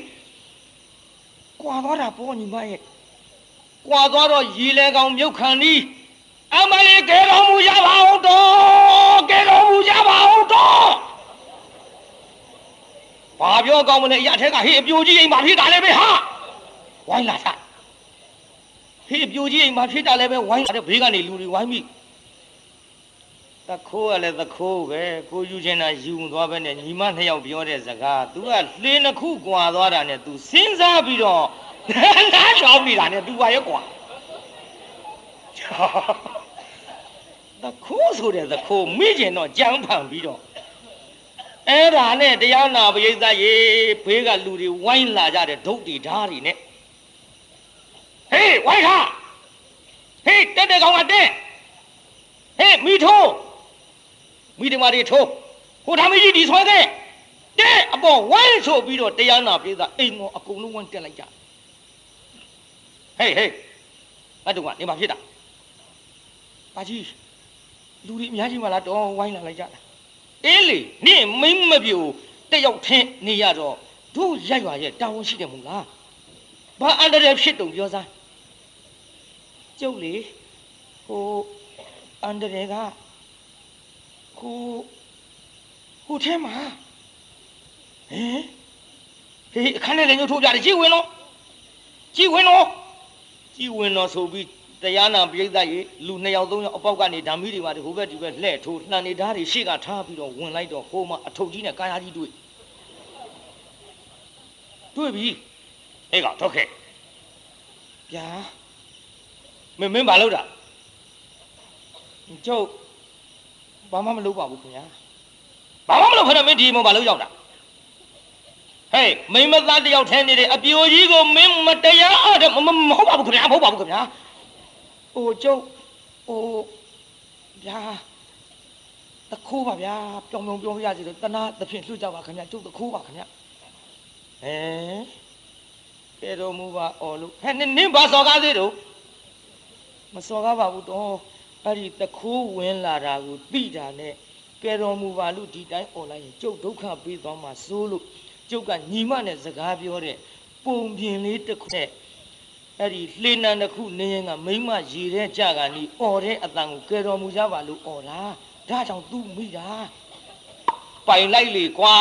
ကွာသွားတာပေါ့ညီမရဲ့ကွာသွားတော့ရေလေကောင်မြုပ်ခံနီးအမလေးကဲတော်မူကြပါဦးတော့ကဲတော်မူကြပါဦးတော့ဘာပြောကောင်းမလဲအရာထဲကဟေးအပြိုကြီးအိမ်မှာဖြစ်တာလည်းပဲဟာဝိုင်းလာစားဟေးအပြိုကြီးအိမ်မှာဖြစ်တာလည်းပဲဝိုင်းလာတဲ့ဘေးကနေလူတွေဝိုင်းမိသခိုးကလည်းသခိုးပဲကိုယူချင်တာယူမသွားပဲနဲ့ညီမနှစ်ယောက်ပြောတဲ့စကား तू ကလှေနှစ်ခုကွာသွားတာနဲ့ तू စဉ်းစားပြီးတော့နားချောင်းနေတာနဲ့ तू ပါရဲ့ကွာသခိုးဆိုတဲ့သခိုးမိကျင်တော့ကြမ်းဖန်ပြီးတော့အဲ့ဒါနဲ့တရားနာပရိသတ်ရေဘေးကလူတွေဝိုင်းလာကြတဲ့ဒုတ်တီဓာတ်တွေနဲ့ဟေးဝိုင်းထားဟေးတက်တဲ့ကောင်ကတက်ဟေးမိထိုးမိတမာတွေထိုးဟိုဓာမကြီးဒီဆွဲခဲ့တဲ့အပေါ်ဝိုင်းဆိုပြီးတော့တရားနာပရိသတ်အိမ်မောအကုန်လုံးဝန်းတက်လိုက်ကြဟေးအဲ့တော့ကနေမှာဖြစ်တာပါကြီးလူတွေအများကြီးမလားတော့ဝိုင်းလာလိုက်ကြတာအေးလေနင့်မိမ့်မပြူတက်ရောက်ထင်းနေရတော့တို့ရက်ရွာရဲ့တာဝန်ရှိတယ်မို့လားဘာအန္တရာယ်ဖြစ်တုံပြောစားကျုပ်လေဟိုအန္တရာယ်ကဟိုထဲမှာဟေးအခန်းထဲလည်းညှို့ထိုးပြတယ်ကြည်ဝင်တော့ဆိုပြီးတရားနာပရိသတ်ရေလူ2ယောက်3ယောက်အပေါက်ကနေဓာမီတွေပါဟိုဘက်ဒီဘက်လှဲ့ထိုးနှံနေဓာတ်တွေရှေ့ကထားပြီးတော့ဝင်လိုက်တော့ဟိုမှာအထုပ်ကြီးနဲ့ကာယာကြီးတွေ့ပြီဟဲ့ကောင်ထုတ်ခဲ့ဗျာမင်းဘာလုပ်တာကျုပ်ဘာမှမလုပ်ပါဘူးခင်ဗျာဘာမှမလုပ်ခနဲ့မင်းဒီမှာဘာလုပ်ရောက်တာဟေးမိမသားတယောက်ထဲနေတယ်အပြိုကြီးကိုမင်းမတရားအားမဟုတ်ပါဘူးခင်ဗျာဟိုကျုပ်ဟိုဗျာတခိုးပါဗျာပြောင်းပြရစီတော့တနာသဖြင့်လှုပ်ကြပါခင်ဗျာကျုပ်တခိုးပါခင်ဗျာကဲတော်မူပါအော်လို့ဟဲ့နင်းဘာစော်ကားသေးတော့မစော်ကားပါဘူးတော့အဲ့ဒီတခိုးဝင်လာတာကိုသိတာနဲ့ကဲတော်မူပါလို့ဒီတိုင်းអော်လိုက်ရင်ကျုပ်ဒုက္ခပေးသွားမှာစိုးလို့ကျုပ်ကညီမနဲ့စကားပြောတဲ့ပုံပြင်လေးတစ်ခုနဲ့အဲ့ဒီလှေနံတစ်ခုနေရင်ကမိမရေတဲ့ကြကနီអော်တဲ့အတန်ကိုကဲတော်မူကြပါလို့អော်တာဒါကြောင့်သူ့မိတာပိုင်လိုက်လေကွာ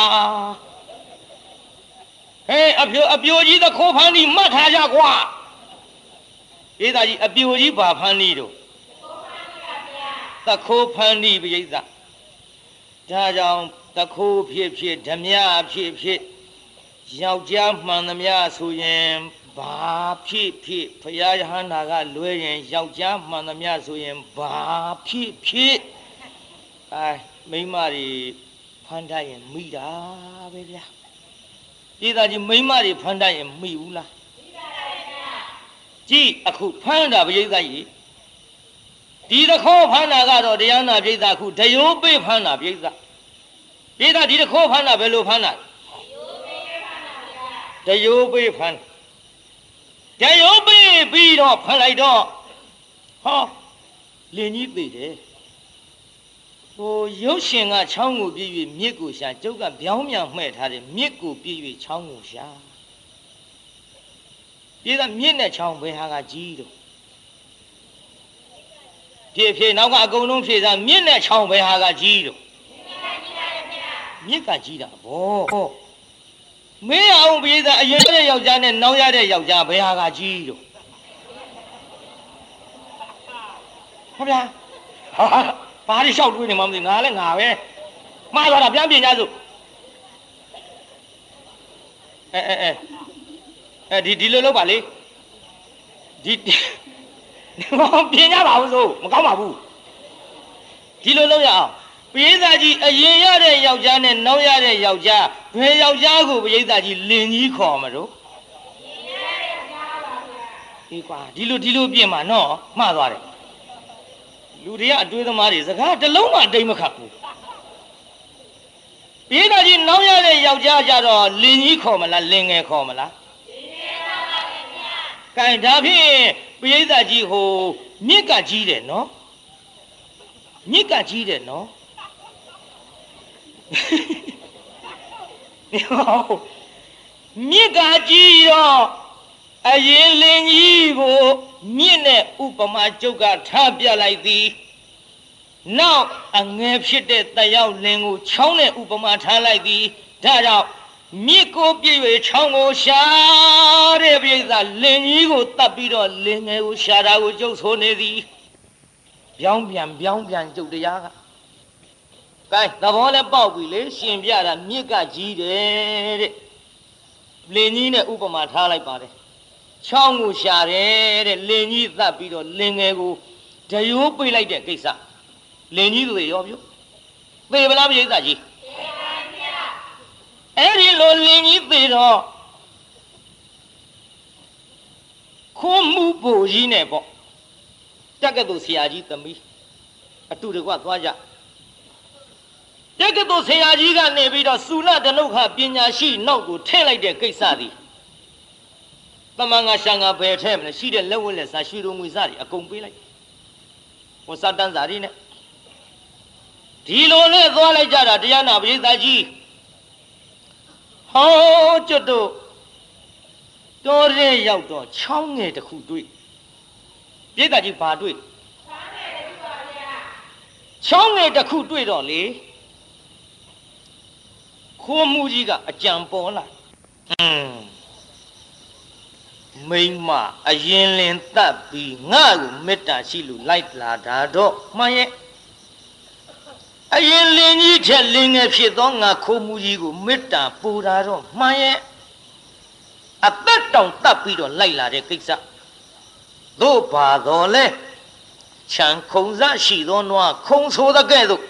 ဟေးအပြိုကြီးသခိုးဖန်းဒီမှတ်ထားကြကွာရေးသားကြီးအပြိုကြီးဘာဖန်းဒီတို့သခိုးဖန်းဒီပိဋကဒါကြောင့်သခိုးဖြစ်ဓမြဖြစ်ယောက်ျားမှန်သမျှဆိုရင်ဘာဖြစ်ဖရာယဟန္တာကလွဲရင်ယောက်ျားမှန်သမျှဆိုရင်ဘာဖြစ်မိန်းမတွေဖမ်းတတ်ရင်မိတာပဲဗျာပြည်သားကြီးမိန်းမတွေဖမ်းတတ်ရင်မိဘူးလားကြည့်အခုဖမ်းတာပြည်သားကြီးဒီတခေါဖမ်းတာကတော့တရားနာပြည်သားအခုဒရိုးပေးဖမ်းတာပြည်သားဒီတခေါဖမ်းတာဘယ်လိုဖမ်းတာဒရိုးပေးဖမ်းပြီးတော့ဖမ်းလိုက်တော့ဟောလင်းကြီးသေးတယ်ဟိုရုပ်ရှင်ကချောင်းကိုပြည့်၍မြစ်ကိုရှာကျုပ်ကဗျောင်းမြန်မှဲ့ထားတယ်မြစ်ကိုပြည့်၍ချောင်းကိုရှာပြေးကမြစ်နဲ့ချောင်းဘယ်ဟာကကြီးတော့ဖြည့်နောက်ကအကုန်လုံးဖြည့်စားမြစ်နဲ့ချောင်းဘယ်ဟာကကြီးတော့မြစ်ကကြီးတာဗောမင်းအောင်ပြေးစားအရင်တဲ့ယောက်ျားနဲ့နောက်ရတဲ့ယောက်ျားဘယ်ဟာကကြီးတော့ဟုတ်ဗျာဘာတွေလျှောက်တွေးနေမှမသိငါလည်းငါပဲမှားသွားတာပြန်ပြင်ကြစို့ဒီလိုလုပ်ပါလေဒီပြင်ကြပါဦးစို့မကောင်းပါဘူးဒီလိုလုပ်ရအောင်ပရိသတ်ကြီးအရင်ရတဲ့ယောက်ျားနဲ့နောက်ရတဲ့ယောက်ျားဘယ်ယောက်ျားကိုပရိသတ်ကြီးလင်ကြီးခေါ်မလို့ဒီကွာဒီလိုပြင်မှာနော်မှားသွားတယ်လူတွေကအတွေးသမားတွေစကားတစ်လုံးမှတိတ်မခတ်ဘူးပြေးတာကြီးနောက်ရတဲ့ယောက်ျားကြတော့လင်ကြီးခေါ်မလားလင်ငယ်ခေါ်မလားလင်ငယ်ပါပါခင်ဗျာကဲဒါဖြင့်ပြေးတာကြီးဟိုမြစ်ကကြီးတယ်နော်မြစ်ကကြီးတယ်နော်မြစ်ကကြီးတော့ရင်လင်ကြီးကိုမြင့်တဲ့ဥပမာကျုပ်ကထားပြလိုက်သည်နောက်အငယ်ဖြစ်တဲ့တယောက်လင်ကိုချောင်းတဲ့ဥပမာထားလိုက်သည်ဒါကြောင့်မြစ်ကိုပြည့်၍ချောင်းကိုရှာတဲ့ပြိဿလင်ကြီးကိုတတ်ပြီးတော့လင်ငယ်ကိုရှာတာကိုကျုပ်ဆိုနေသည်ပြောင်းပြန်ကျုပ်တရားကကဲသဘောလည်းပေါက်ပြီလေရှင်ပြတာမြစ်ကကြီးတယ်တဲ့လင်ကြီးနဲ့ဥပမာထားလိုက်ပါတယ်ချောင်းကိုရှာတယ်တဲ့လင်ကြီးသတ်ပြီးတော့လင်ငယ်ကိုဒရိုးပိတ်လိုက်တဲ့ကိစ္စလင်ကြီးတွေရောပြုသေဗလားပြိဿကြီးအဲ့ဒီလိုလင်ကြီးသေတော့ခိုးမှုဘိုလ်ကြီးနဲ့ပေါ့တက္ကသိုလ်ဆရာကြီးသမီးအတူတကွသွားကြတက္ကသိုလ်ဆရာကြီးကနေပြီးတော့သုလဒနုခပညာရှိနောက်ကိုထည့်လိုက်တဲ့ကိစ္စသည်သမန်ငါရှာငါဘယ်ထဲမလဲရှိတဲ့လက်ဝက်လက်စားရွှေတို့ငွေစားတွေအကုန်ပေးလိုက်ဟိုစတန်းစားတွေနဲ့ဒီလိုနဲ့သွားလိုက်ကြတာတရားနာပရိသတ်ကြီးဟောကျွတ်တို့တော်ရဲရောက်တော့ချောင်းငယ်တစ်ခုတွေ့ပရိသတ်ကြီးဘာတွေ့ချောင်းငယ်တစ်ခုတွေ့တော့လေခိုးမှုကြီးကအကြံပေါ်လာမိမအရင်လင်တတ်ပြီးငါ့ကိုမေတ္တာရှိလို့လိုက်လာတာတော့မှန်ရဲ့အရင်လင်ကြီးထက်လင်ငယ်ဖြစ်သောငါခိုးမှုကြီးကိုမေတ္တာပူတာတော့မှန်ရဲ့အသက်တောင်တတ်ပြီးတော့လိုက်လာတဲ့ကိစ္စသို့ပါတော့လဲချမ်းခုံစားရှိသောနွားခုံဆိုတဲ့ကဲ့သို့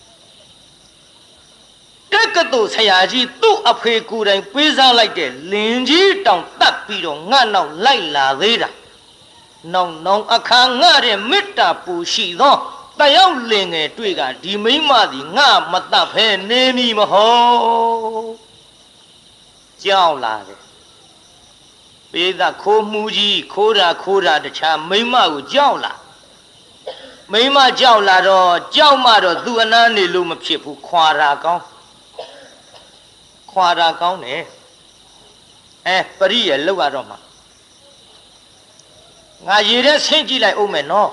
တက္ကသိုလ်ဆရာကြီးသူ့အဖေကိုယ်တိုင်ပေးစားလိုက်တဲ့လင်ကြီးတောင်တတ်ပြီးတော့ငါနောက်လိုက်လာသေးတာနောင်အခါငါတဲ့မေတ္တာပူရှိသောတယောက်လင်ငယ်တွေ့ကဒီမိမသည်ငါမတတ်ဖဲနေမီမဟုတ်ကြောက်လာတယ်ပေသခိုးမှုကြီးခိုးတာတခြားမိမကိုကြောက်လာမိမကြောက်လာတော့ကြောက်မှတော့သူအနားနေလို့မဖြစ်ဘူးခွာတာကောင်းတယ်ပရိရဲ့လောက်ရတော့မှငါရေထဲဆင်းကြည့်လိုက်အောင်မယ်နော်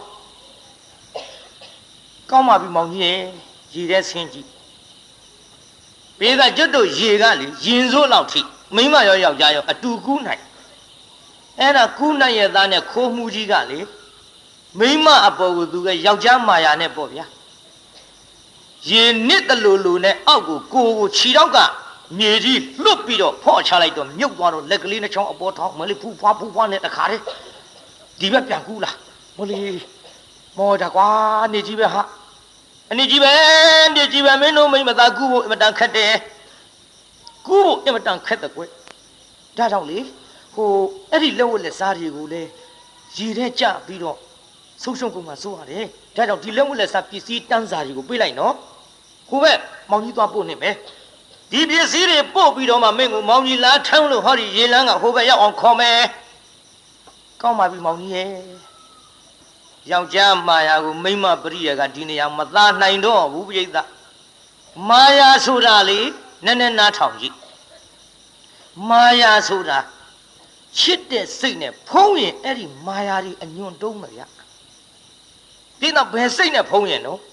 ကောင်းပါပြီမောင်ကြီးရေထဲဆင်းကြည့်ပေကကျွတ်တို့ရေကလေရင်စိုးလောက်ထိမိမရောယောက်ျားရောအတူကူးနိုင်အဲ့ဒါကူးနိုင်ရဲ့သားနဲ့ခိုးမှုကြီးကလေမိမအပေါ်ကိုသူကယောက်ျားမာယာနဲ့ပေါ့ဗျာရေနစ်တလူနဲ့အောက်ကိုခြေတော့ကမြေကြီးလွတ်ပြီးတော့ဖော့ချလိုက်တော့မြုပ်သွားတော့လက်ကလေးနဲ့ချောင်းအပေါ်ထောင်းမလေးဖူးဖွားနဲ့တခါတည်းဒီဘက်ပြန်ကူးလာမလေးမော်တာကွာနေကြီးပဲဟာအနေကြီးပဲမင်းတို့မိမသားကူးဖို့အမတန်ခက်တယ်ကူးဖို့အမတန်ခက်တဲ့ကွယ်ဒါကြောင့်လေဟိုအဲ့ဒီလက်ဝက်လက်စားတွေကိုလေရေထဲကျပြီးတော့ဆုံးရှုံးကုန်မှာစိုးရတယ်ဒါကြောင့်ဒီလက်ဝက်လက်စားပစ္စည်းတန်းစာတွေကိုပေးလိုက်နော်ဟိုဘက်မောင်ကြီးသွားပို့နေမယ်ဒီပစ္စည်းတွေပို့ပြီးတော့မှမင်းကိုမောင်ကြီးလားထမ်းလို့ဟောဒီရေလန်းကဟိုဘက်ရောက်အောင်ခေါ်မယ်ကောင်းပါပြီမောင်ကြီးရဲ့ယောက်ျားမာယာကိုမိန်းမပရိယကဒီနေရာမသားနိုင်တော့ဘူးပြိဿမာယာဆိုတာလေနည်းနည်းနားထောင်ကြည့်မာယာဆိုတာချစ်တဲ့စိတ်နဲ့ဖုံးရင်အဲ့ဒီမာယာတွေအညွန့်တုံးမရဒီတော့ဘယ်စိတ်နဲ့ဖုံးရင်နော်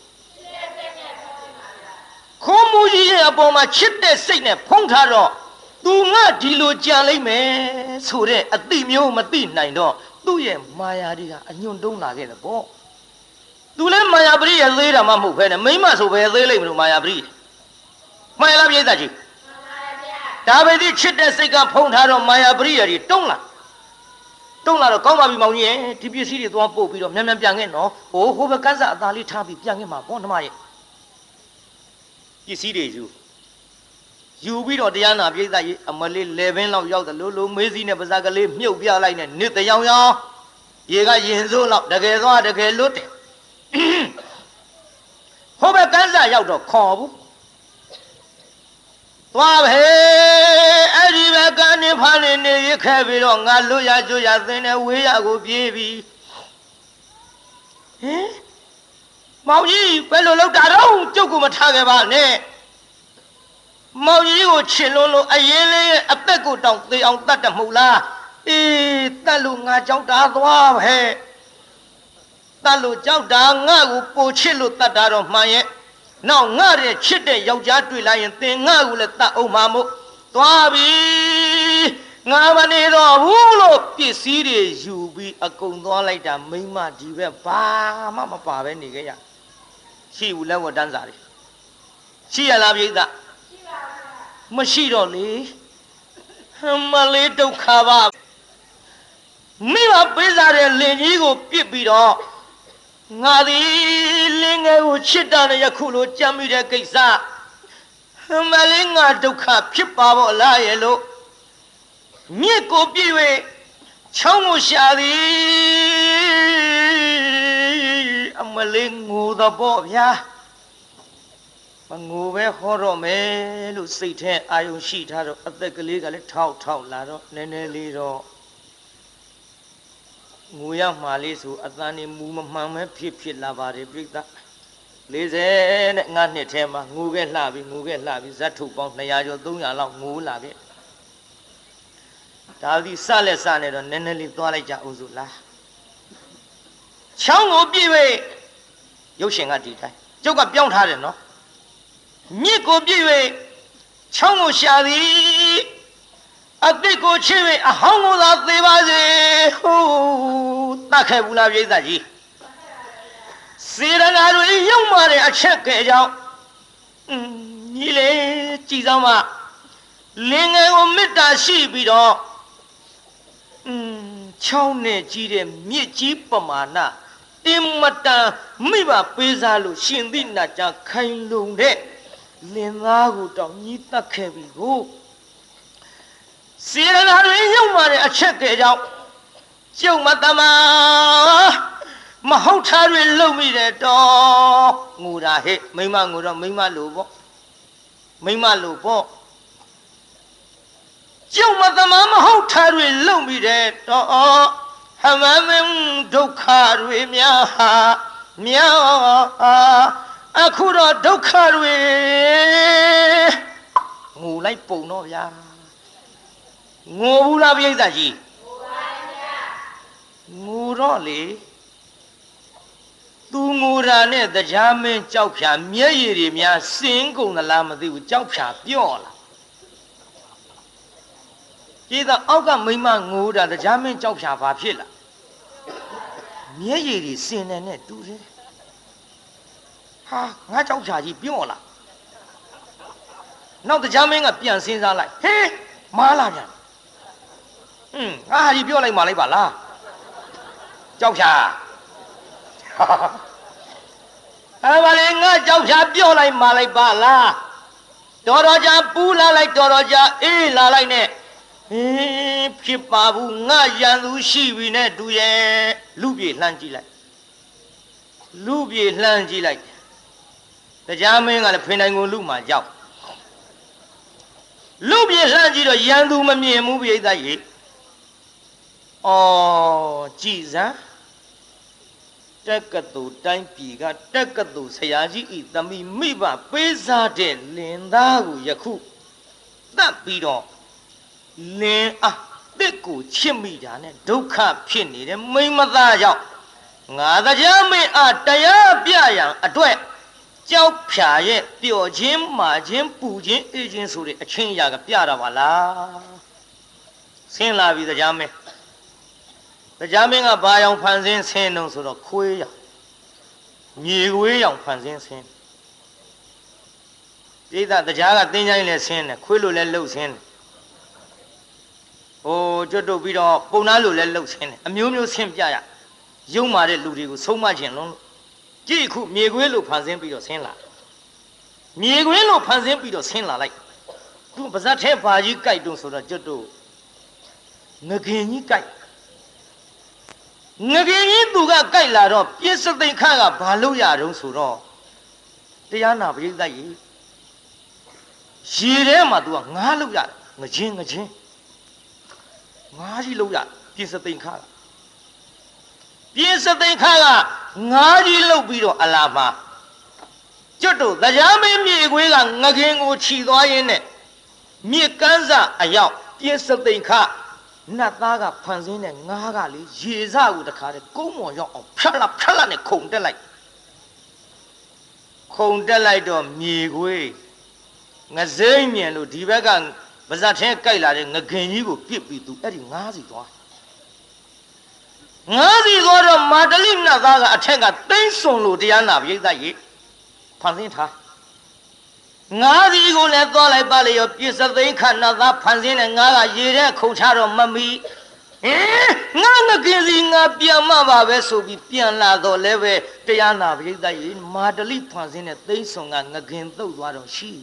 ခိုးမှုကြီးရဲ့အပေါ်မှာချစ်တဲ့စိတ်နဲ့ဖုံးထားတော့သူငါဒီလိုကြံလိုက်မယ်ဆိုတဲ့အတိမျိုးမသိနိုင်တော့သူ့ရဲ့မာယာတွေကအညွန့်တုံးလာခဲ့တယ်ပေါ့သူလည်းမာယာပရိရဲ့သေးတာမှမဟုတ်ပဲနဲ့မိမဆိုပဲသေးလိုက်မလို့မာယာပရိမှန်လားပြိဿကြီးဒါပဲဒီချစ်တဲ့စိတ်ကဖုံးထားတော့မာယာပရိရဲ့တွေတုံးလာတော့ကောင်းပါပြီမောင်ကြီးရဲ့ဒီပစ္စည်းတွေသွားပို့ပြီးတော့မြန်ပြန်ခဲ့နော်ဟိုဘက်ကန်းစာအသားလေးထားပြီးပြန်ခဲ့မှာပေါ့နှမရဲ့ပစ္စည်းတွေယူပြီးတော့တရားနာပြိဿကြီးအမလေး11လောက်ရောက်တယ်လို့မေးစီးနဲ့ပါဇာကလေးမြုပ်ပြလိုက်နဲ့နှစ်တယောင်ရေကရင်စိုးလောက်တကယ်သွားတကယ်လွတ်တယ်ဟိုဘက်ကန်းစာရောက်တော့ခေါ်ဘူးသွားပဲအဲ့ဒီဘက်ကန်းနေဖားနေရခဲ့ပြီးတော့ငါလွတ်ရကျွရသင်းနဲ့ဝေးရကိုပြေးပြီဟင်မောင်ကြီးဘယ်လိုလုပ်တာတော့ကျုပ်ကမထားခဲ့ပါနဲ့မောင်ကြီးကိုချစ်လို့အရင်လေးအသက်ကိုတောင်သေအောင်တတ်တယ်မဟုတ်လားတက်လို့ငါကြောက်တာသွားပဲတက်လို့ကြောက်တာငါ့ကိုပိုချစ်လို့တတ်တာတော့မှန်ရဲ့နောက်ငါရဲ့ချစ်တဲ့ယောက်ျားတွေ့လိုက်ရင်သင်ငါ့ကိုလည်းတတ်အောင်မှာမို့သွားပြီငါမနေတော့ဘူးလို့ပစ္စည်းတွေယူပြီးအကုန်သွားလိုက်တာမိမဒီဘက်ဘာမှမပါပဲနေခဲ့ရရှိဘူးလဲဝတ်တန်းစာတွေရှိရလားပြိဿမရှိတော့လေမလေးဒုက္ခပါမိဘပေးစားတဲ့လင်ကြီးကိုပြစ်ပြီးတော့ငါသည်လင်ငယ်ကိုချစ်တာနဲ့ယခုလိုကြမ်းမိတဲ့ကိစ္စမလေးငါဒုက္ခဖြစ်ပါဘောလားရဲ့လို့မြစ်ကိုပြည့်၍ချောင်းကိုရှာသည်အမလေးငိုတော့ပေါ့ဗျာမငိုပဲဟောတော့မယ်လို့စိတ်ထဲအာယုံရှိထားတော့အသက်ကလေးကလည်းထောက်လာတော့နည်းနည်းလေးတော့ငိုရမှာလေးဆိုအတန်နေမူမမှန်ပဲဖြစ်လာပါတယ်ပြိဿ40နဲ့ငါနှစ်ထဲမှာငိုခဲ့လှပြီးဇတ်ထုတ်ပေါင်း200ကျော်300လောက်ငိုလာခဲ့ဒါသည်စလက်စနဲ့တော့နည်းနည်းလေးသွားလိုက်ကြအောင်ဆိုလားချောင်းကိုပြည့်၍ရုပ်ရှင်ကဒီတိုင်းကျုပ်ကပြောင်းထားတယ်နော်မြစ်ကိုပြည့်၍ချောင်းကိုရှာသည်အသစ်ကိုချစ်၍အဟောင်းကိုသာသေးပါစေဟုတ်တတ်ခဲ့ဘူးလားပြိဿကြီးစေရနာတို့ရုံမာတဲ့အချက်ကဲကြောင့်ညီလေကြည်ဆောင်မလင်ငယ်ကိုမေတ္တာရှိပြီးတော့ချောင်းနဲ့ကြီးတဲ့မြစ်ကြီးပမာဏတင်မတန်မိဘပေးစားလို့ရှင်သည့်နာကြခိုင်လုံတဲ့လင်သားကိုတောင်ညီးတတ်ခဲ့ပြီကိုစေရနာတွေရုံမာတဲ့အချက်ကဲကြောင့်ကျုံမတမမဟုတ်တာတွေလုံမိတယ်တော့ငိုတာဟဲ့မိမငိုတော့မိမလို့ပေါ့ကျုံမတမမဟုတ်တာတွေလုံမိတယ်တော့ဟမမင်းဒုက္ခတွေများအခုတော့ဒုက္ခတွေငိုလိုက်ပုံတော့ဗျာငိုဘူးလားပြိဿကြီးငိုတော့လေသူငိုတာနဲ့တရားမင်းကြောက်ဖြာမျက်ရည်တွေများစင်းကုန်သလားမသိဘူးကြောက်ဖြာပြော့လာပြိဿအောက်ကမိမငိုတာတရားမင်းကြောက်ဖြာဘာဖြစ်လာမျက်ရည်တွေစင်တယ်နဲ့တူတယ်ဟာငါကြောက်ဖြာကြီးပြော့လာနောက်တရားမင်းကပြန်စဉ်းစားလိုက်ဟေးမားလာပြန်ငါဟာကြီးပြော့လိုက်မာလိုက်ပါလားကြောက်ဖြာဘာလဲငါကြောက်ဖြာပြော့လိုက်မာလိုက်ပါလားတော်ကြာပူလာလိုက်တော်ကြာအေးလာလိုက်နဲ့ဖြစ်ပါဘူးငါရန်သူရှိပြီနဲ့တူရဲ့လူပြေလှမ်းကြည့်လိုက်တရားမင်းကလည်းဖင်တိုင်ကိုလူမှကြောက်လူပြေလှမ်းကြည့်တော့ရန်သူမမြင်ဘူးပြိဿကြီးကြည်စမ်းတက္ကသိုလ်တိုင်းပြည်ကတက္ကသိုလ်ဆရာကြီးဤသမီးမိဘပေးစားတဲ့လင်သားကိုယခုတတ်ပြီးတော့လင်အားတစ်ကိုချစ်မိတာနဲ့ဒုက္ခဖြစ်နေတဲ့မိမသားကြောင့်ငါတရားမင်းအားတရားပြရန်အတွက်ကြောက်ဖြာရဲ့ပျော်ခြင်းမာခြင်းပူခြင်းအေးခြင်းဆိုတဲ့အချင်းအရာကပြတာပါလားဆင်းလာပြီတရားမင်းကဘာရောင်ဖန်ဆင်းဆင်းတော့ဆိုတော့ခွေးရောင်မြေခွေးရောင်ဖန်ဆင်းဆင်းပြိဿတရားကတင်းချိုင်းလည်းဆင်းတယ်ခွေးလိုလည်းလှုပ်ဆင်းတယ်ကျွတ်တုတ်ပြီးတော့ပုံနာလိုလည်းလှုပ်ဆင်းတယ်အမျိုးမျိုးဆင်းပြရရုံမာတဲ့လူတွေကိုဆုံးမခြင်းလုံးကြည့်ခုမြေခွေးလိုဖန်ဆင်းပြီးတော့ဆင်းလာလိုက်သူပါဇက်ထဲဘာကြီးကြိုက်တုံးဆိုတော့ကျွတ်တုတ်ငခင်ကြီးကြိုက်သူကကြိုက်လာတော့ပြစ္ဆသိခကဘာလို့ရတုံးဆိုတော့တရားနာပရိသတ်ကြီးရေထဲမှာသူကငားလို့ရတယ်ငချင်းငါးကြီးလို့ရပြစ္ဆသိခကငားကြီးလို့ပြီးတော့အလာမှာကျွတ်တို့တရားမင်းမြေခွေးကငခင်ကိုခြီသွားရင်းနဲ့မြေကန်းစအရောက်ပြစ္ဆသိခနတ်သားကဖန်ဆင်းတဲ့ငါးကလေရေစကိုတခါတည်းကုန်းမော်ရောက်အောင်ဖြတ်လာနဲ့ခုန်တက်လိုက်တော့မြေခွေးငစိမ့်မြင်လို့ဒီဘက်ကပါဇက်ထဲကြိုက်လာတဲ့ငခင်ကြီးကိုပြစ်ပြီးသူအဲ့ဒီငါးစီသွားတော့မာတလိနတ်သားကအထက်ကသိမ့်စွန်လို့တရားနာပြိဿရေဖန်ဆင်းထားငါးစီကိုလည်းသွားလိုက်ပါလေရောပြစ်စသိန်းခဏသားဖန်ဆင်းတဲ့ငါးကရေထဲခုန်ချတော့မမီငါငခင်စီငါပြန်မှပါပဲဆိုပြီးပြန်လာတော့လည်းပဲတရားနာပြိဿရေမာတလိဖန်ဆင်းတဲ့သိမ့်စွန်ကငခင်သုတ်သွားတော့ရှိ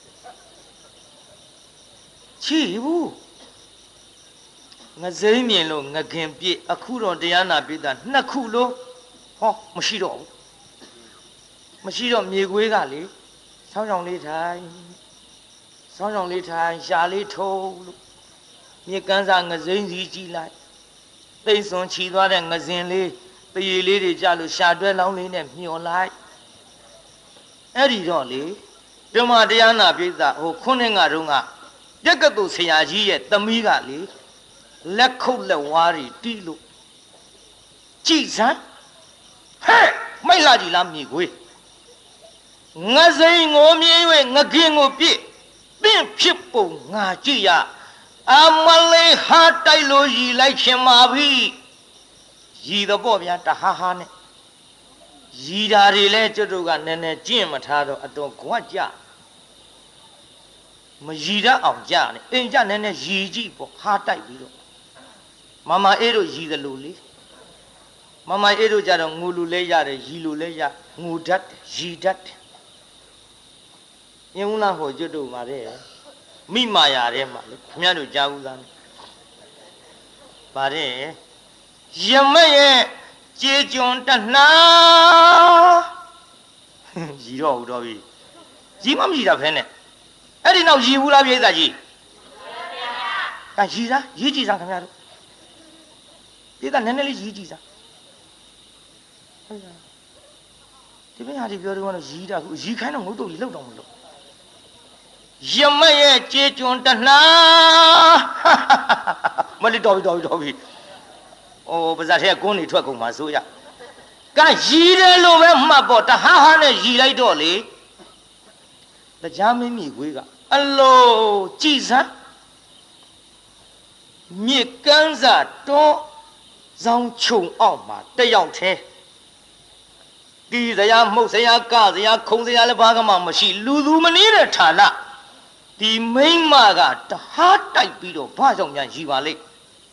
ဘူးငစိမ့်မြင်လို့ငခင်ပြည့်အခုတော့တရားနာပြိဿနှစ်ခုလို့ဟောမရှိတော့မြေခွေးကလေဆောင်းလေးထိုင်ရှာလေးထုံးလို့မြေကန်းစာငစိမ့်စီကြည့်လိုက်သိမ့်စွန်ချီသွားတဲ့ငစင်လေးတရေလေးတွေကြလို့ရှာတွဲလောင်းလေးနဲ့မျောလိုက်အဲ့ဒီတော့လေဓမ္မတရားနာပြိဿဟိုခုနှစ်ငါတုန်းကပြက်ကတူဆရာကြီးရဲ့သမီးကလေလက်ခုပ်လက်ဝါးတွေတီးလို့ကြည်စမ်းဟဲ့မိုက်လာကြည်လားမြေခွေးငစိမ့်ငိုမြင်၍ငခင်ကိုပြစ်သင်ဖြစ်ပုံငါကြည့်ရအမလေးဟာတိုက်လို့ရည်လိုက်ချင်ပါပြီရည်တော့ပေါ့ဗျာတဟာဟာနဲ့ရည်ဓာတွေလဲကျွတ်တို့ကနည်းနည်းကျင့်မထားတော့အတော်ခွက်ကြမရည်တတ်အောင်ကြနဲ့အင်ကြနည်းနည်းရည်ကြည့်ပေါ့ဟာတိုက်ပြီးတော့မမအေးတို့ရည်တယ်လို့လေမမအေးတို့ကြတော့ငိုလူလဲရတယ်ရည်လူလဲရငိုတတ်ရည်တတ်ညဦးလားဟောကျွတ်တို့မှာတဲ့မိမာယာထဲမှာလေခင်ဗျားတို့ကြားဘူးသားဗါတဲ့ရမက်ရဲ့ကြေကြွန်တနှာရည်တော့ပြီရည်မမရှိတာဖဲနဲ့အဲ့ဒီနောက်ရည်ဘူးလားပြိဿကြီးကရည်စားရည်ကြည့်စားခင်ဗျားတို့ပြိဿနည်းနည်းလေးရည်ကြည့်စားဟုတ်လားဒီဘက်ဟာဒီပြောတော့ရည်တာခုရည်ခိုင်းတော့ငုတ်တုတ်ကြီးလောက်တော့မလို့ရမက်ရဲ့ကြေကြွန်တနှာမလေးတော်ပြီအိုးပါဇက်ထဲကွန်းနေထွက်ကုန်မှာဆိုရကရည်တယ်လို့ပဲမှတ်ပေါ့တဟားဟာနဲ့ရည်လိုက်တော့လေတရားမင်းမြေခွေးကအလိုကြည်စမ်းမြေကန်းစာတော့ဇောင်းခြုံအောက်မှာတယောက်သေးဒီစရာမှုတ်စရာကစရာခုံစရာလည်းဘာမှမရှိလူသူမနေတဲ့ဌာနဒီမိမ့်မကတဟားတိုက်ပြီးတော့ဘာကြောင့်များရည်ပါလိမ့်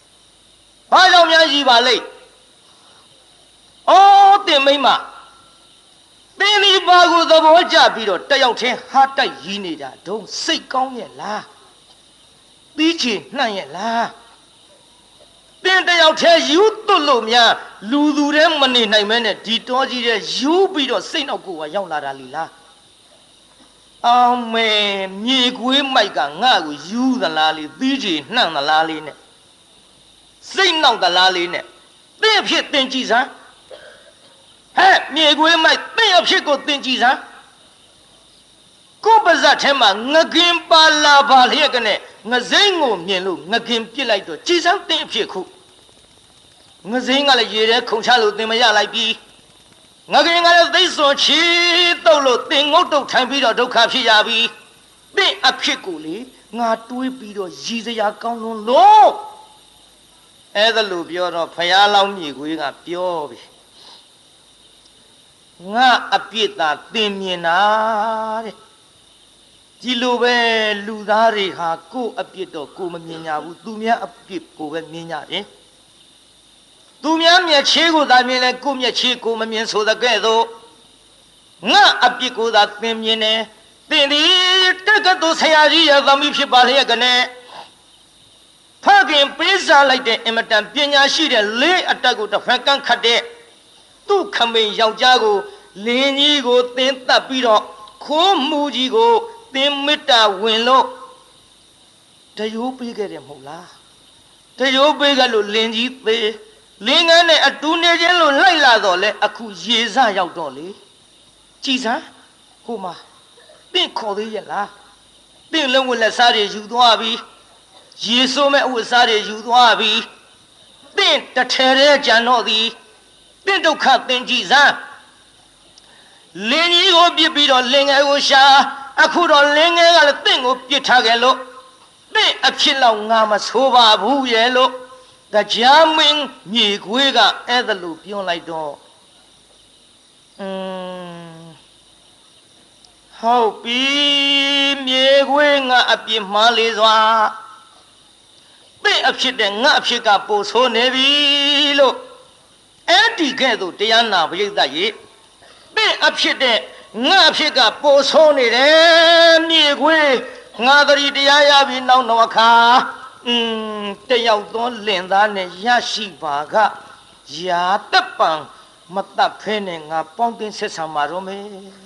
အော်တင်မိမ့်မတင်းဒီပါကိုသဘောကျပြီးတော့တယောက်ချင်းဟာတိုက်ရည်နေတာဒုံစိတ်ကောင်းရဲ့လားသီးချင်နှံ့ရဲ့လားတင်းတယောက်ထဲယူသွတ်လို့များလူသူထဲမနေနိုင်မဲနဲ့ဒီတောကြီးထဲယူပြီးတော့စိတ်နောက်ကိုရောက်လာတာလीလားအောင်မဲမြေခွေးမိုက်ကငါ့ကိုယူသလားလေသီးချင်နှံ့သလားလေးနဲ့စိတ်နောက်သလားလေးနဲ့သင်ဖြစ်သင်ကြည့်စမ်းဟဲ့မြေခွေးမိုက်သင်အဖြစ်ကိုသင်ကြည့်စမ်းကိုပါဇက်ထဲမှာငခင်ပါလာပါလျက်ကနဲ့ငစိမ့်ကိုမြင်လို့ငခင်ပြစ်လိုက်တော့ကြည်စမ်းသင်အဖြစ်ခုငစိမ့်ကလည်းရေထဲခုန်ချလို့သင်မရလိုက်ပြီငခင်ကလည်းသိစွန်ချီတုတ်လို့သင်ငုတ်တုတ်ထိုင်ပြီးတော့ဒုက္ခဖြစ်ရပြီသင်အဖြစ်ကိုလေငါတွေးပြီးတော့ရည်စရာကောင်းလွန်းလို့အဲ့ဒါလို့ပြောတော့ဖယားလောင်းမြေခွေးကပြောပြီငါအပြစ်သာသင်မြင်တာတဲ့ဒီလိုပဲလူသားတွေဟာကိုယ့်အပြစ်တော့ကိုမမြင်ကြဘူးသူများအပြစ်ကိုပဲမြင်ကြတယ်သူများမျက်ခြေကိုသာမြင်လဲကိုယ့်မျက်ခြေကိုမမြင်ဆိုတဲ့ကဲ့သို့ငါအပြစ်ကိုသာသင်မြင်တယ်သင်ဒီတက္ကသိုလ်ဆရာကြီးရဲ့သမီးဖြစ်ပါလျက်ကနဲ့ဖခင်ပေးစားလိုက်တဲ့အင်မတန်ပညာရှိတဲ့လေးအတက်ကိုတစ်ဖက်ကန့်ခတ်တဲ့သူ့ခမိန်ယောက်ျားကိုလင်းကြီးကိုသင်တတ်ပြီးတော့ခိုးမှုကြီးကိုသင်မေတ္တာဝင်လို့တရိုးပေးခဲ့တယ်မဟုတ်လားတရိုးပေးခဲ့လို့လင်းကြီးသေးလင်းငန်းနဲ့အတူနေခြင်းလို့လိုက်လာတော့လေအခုရေစရောက်တော့လေကြည်စမ်းဟိုမှာသင်ခေါ်သေးရဲ့လားသင်လုံးဝလက်စားတွေယူသွားပြီရေဆိုးမဲ့ဥစ္စာတွေယူသွားပြီတင့်တထဲတဲ့ကြံတော့သည်တင့်ဒုက္ခသင်ကြည်စမ်းလင်းကြီးကိုပြစ်ပြီးတော့လင်ငယ်ကိုရှာအခုတော့လင်ငယ်ကလည်းတင့်ကိုပြစ်ထားခဲ့လို့တင့်အဖြစ်လောက်ငါမဆိုးပါဘူးရဲ့လို့တရားမင်းမြေခွေးကအဲ့ဒါလို့ပြောလိုက်တော့ဟုတ်ပြီမြေခွေးငါအပြစ်မှားလေစွာတင့်အဖြစ်တဲ့ငါအဖြစ်ကပိုဆိုးနေပြီလို့အဲ့ဒီကဲ့သို့တရားနာပရိသတ်ရေတင့်အဖြစ်တဲ့ငါအဖြစ်ကပိုဆိုးနေတယ်မြေခွေးငါသတိတရားရပြီနောက်တော့အခါတယောက်သောလင်သားနဲ့ရရှိပါကယာတပ်ပံမတတ်ဖဲနဲ့ငါပေါင်းတင်ဆက်ဆံပါတော့မယ်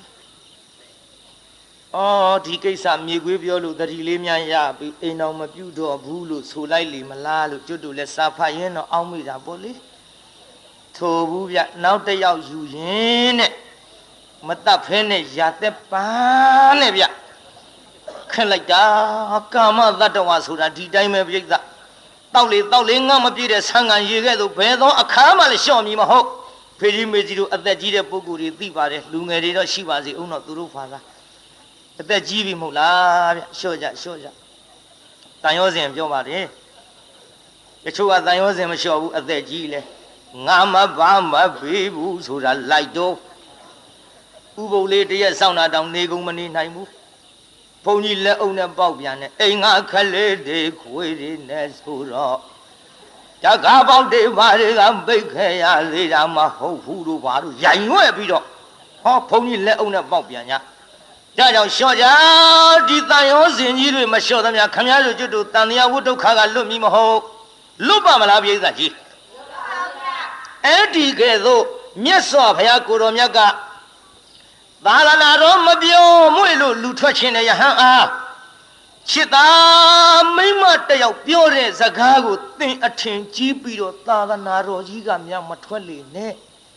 ဒီကိစ္စမြေခွေးပြောလို့သတိလေးများရပြီအိမ်တော်မပြုတ်တော့ဘူးလို့ဆိုလိုက်လေမလားလို့ကျွတ်တူလဲစာဖတ်ရင်းတော့အောင်းမိတာပေါ့လေထိုဘူးဗျနောက်တစ်ယောက်ယူရင်တဲ့မတတ်ဖဲနဲ့ယာတပ်ပံနဲ့ဗျခက်လိုက်တာကာမသတ္တဝါဆိုတာဒီတိုင်းပဲပြိဿတောက်လေငါမပြည့်တဲ့ဆံငံရေခဲ့သို့ဘယ်သောအခါမှလည်းလျှော့မီမဟုတ်ဖေဒီမေကြီးတို့အသက်ကြီးတဲ့ပုဂ္ဂိုလ်တွေသိပါတယ်လူငယ်တွေတော့ရှိပါစေအောင်တော့သူတို့ဖာသာအသက်ကြီးပြီမဟုတ်လားဗျလျှော့ကြတန်ရောစဉ်ပြောပါတယ်တချို့ကတန်ရောစဉ်မလျှော့ဘူးအသက်ကြီးလဲငါမဘာမပေးဘူးဆိုတာလိုက်တော့ဥပုပ်လေးတရက်စောင့်တာတောင်နေကုန်မနေနိုင်ဘူးဘုန်းကြီးလက်အုပ်နဲ့ပေါက်ပြန်နဲ့အိမ်ငါခလေးတွေခွေးတွေနဲ့ဆိုတော့တကားပေါက်တွေဘာတွေကပိတ်ခဲ့ရသေးတာမဟုတ်ဘူးလို့ဘာလို့ရိုင်ရွက်ပြီးတော့ဘုန်းကြီးလက်အုပ်နဲ့ပေါက်ပြန်ညဒါကြောင့်လျှော့ကြဒီတန်ရောစင်ကြီးတွေမလျှော့သမျှခမည်းတော်ကျွတ်တို့တန်တရားဝိဒုက္ခကလွတ်မီမဟုတ်လွတ်ပါမလားပြိဿကြီးအဲ့ဒီကဲ့သို့မြတ်စွာဘုရားကိုတော်မြတ်ကသာသနာတော်မပြောမွေ့လို့လူထွက်ခြင်းတဲ့ယဟန်အားချစ်သားမိမတယောက်ပြောတဲ့စကားကိုသင်အထင်ကြီးပြီးတော့သာသနာတော်ကြီးကများမထွက်လေနဲ့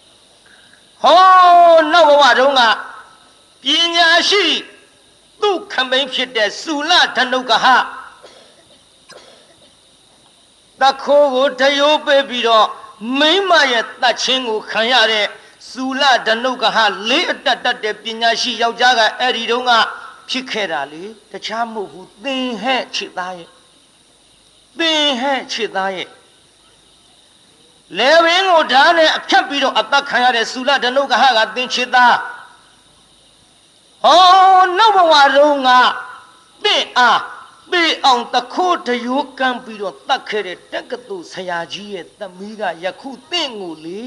နောက်ဘဝတုန်းကပညာရှိသူခမိန်ဖြစ်တဲ့သုလဓနုကဟတခိုးကိုတရိုးပေးပြီးတော့မိမရဲ့တတ်ချင်းကိုခံရတဲ့သုလဓနုကဟလေးအတတ်တဲ့ပညာရှိယောက်ျားကအဲ့ဒီတုန်းကဖြစ်ခဲ့တာလေတခြားမဟုတ်ဘူးသင်ဟဲ့ချစ်သားရဲ့လေဝင်းကိုဓာတ်နဲ့အဖြတ်ပြီးတော့အသက်ခံရတဲ့သုလဓနုကဟကသင်ချစ်သားနောက်ဘဝတုန်းကသင်အားပေးအောင်တခိုးတရိုးကမ်းပြီးတော့တတ်ခဲ့တဲ့တက္ကသိုလ်ဆရာကြီးရဲ့သမီးကယခုသင်ကိုလေ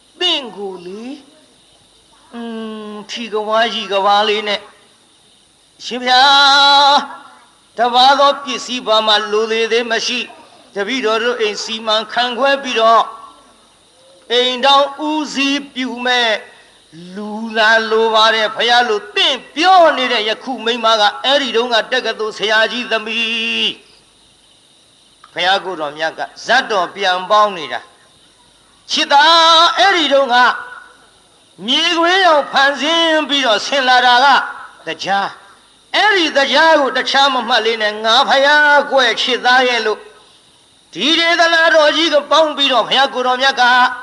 ထီကဝါကြီးကဘာလေးနဲ့ရှင်ဗျာတပါးသောပစ္စည်းဘာမှလိုသေးမရှိတပည့်တော်တို့အိမ်စီမံခံခွဲပြီးတော့အိမ်တော်ဦးစီးပြုမဲ့လူလာလိုပါတယ်ဖယားလို့တင့်ပြောနေတဲ့ယခုမိမကအဲ့ဒီတုန်းကတက္ကသိုလ်ဆရာကြီးသမီးဖယားကိုတော်မြတ်ကဇတ်တော်ပြန်ပေါင်းနေတာချစ်တာအဲ့ဒီတုန်းကမြေခွေးရောက်ဖန်ဆင်းပြီးတော့ဆင်လာတာကတရားအဲ့ဒီတရားကိုတခြားမမှတ်လေးနဲ့ငါဖယားကွယ်ချစ်သားရဲ့လို့ဒီဒေသနာတော်ကြီးကပေါင်းပြီးတော့ဖယားကိုတော်မြတ်က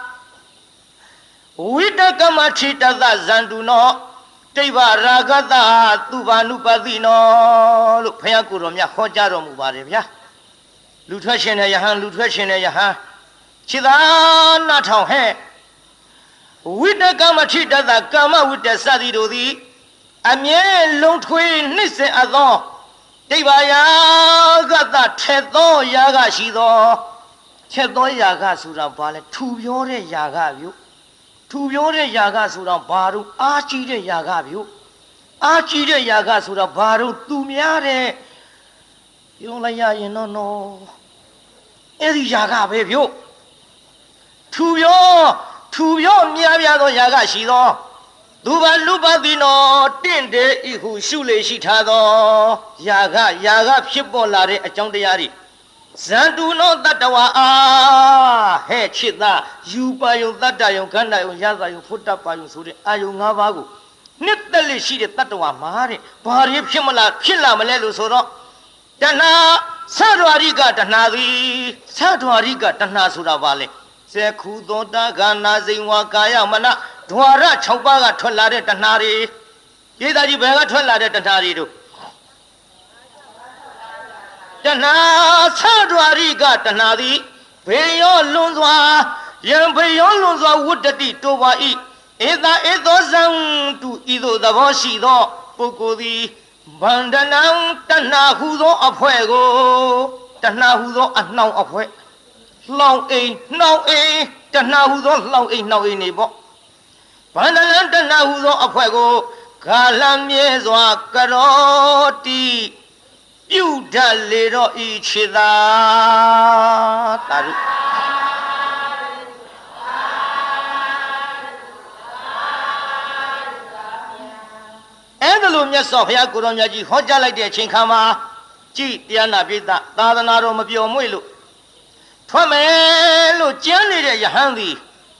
ဝိတကမထိတသဇန္တုနောတိဗ္ဗရာဂတသူဘာနုပတိနောလို့ဖယားကိုတော်မြတ်ဟောကြားတော်မူပါတယ်ဗျာလူထွက်ရှင်တဲ့ယဟန်ခြေသာနာထောင်ဟဲ့ဝိတကမထိတသကာမဝိတ္တစသည်တို့သည်အမြဲလုံးထွေးနှိမ့်စင်အပ်သောတိဗ္ဗရာဂတထက်သောယာကရှိသောထက်သောယာကဆိုတာဘာလဲထူပြောတဲ့ယာကပြုထူပြောတဲ့ယာကဆိုတာဘာလို့အားကြီးတဲ့ယာကပြုအားကြီးတဲ့ယာကဆိုတာဘာလို့သူများတဲ့ပြောလိုက်ရရင်တော့အဲ့ဒီယာကပဲပြုထူပြောများပြားသောယာကရှိသောသူဘာလူပတိနောတင့်တယ်ဤဟုရှုလေရှိထားသောယာကဖြစ်ပေါ်လာတဲ့အကြောင်းတရားတွေဇန္တုနောတတ္တဝါဟဲ့ချစ်သားယူပါယုံတတ္တယုံခန္ဓာယုံရသယုံဖုတ္တပါယုံဆိုတဲ့အာယုံ၅ပါးကိုနှစ်သက်လက်ရှိတဲ့တတ္တဝါမှာတဲ့ဘာတွေဖြစ်လာမလဲလို့ဆိုတော့တဏှာသတ္တဝါရိကတဏှာသည်သတ္တဝါရိကတဏှာဆိုတာဘာလဲစေခုသောတာခန္ဓာစိန်ဝါကာယမနဓဝရ6ပါးကထွက်လာတဲ့တဏှာတွေရေးသားကြီးဘယ်ကထွက်လာတဲ့တဏှာတွေတို့တဏှာသတ္တဝါရိကတဏှာသည်ဘေယောလွန်စွာယံဘေယောလွန်စွာဝတ္တတိတောပါဤဧသာဧသောဇံတုဤသို့သဘောရှိသောပုဂ္ဂိုလ်သည်ဗန္ဒနံတဏှာဟုသောအဖွဲကိုတဏှာဟုသောအနှောင်အဖွဲလှောင်အိမ်နှောင်အိမ်တဏှာဟုသောလှောင်အိမ်နှောင်အိမ်နေပေါ့ဗန္ဒနံတဏှာဟုသောအဖွဲကိုကာလမြဲစွာကရောတိပြုတတ်လေတော့ဤခြေသာတာရုအဲ့ဒါလို့မြတ်စွာဘုရားကိုရောမြတ်ကြီးဟောကြားလိုက်တဲ့အချိန်ခါမှာကြည်တရားနာပိသသာသနာတော်မပျော်မွေ့လို့ထွက်မယ်လို့ကြမ်းနေတဲ့ယဟန်သည်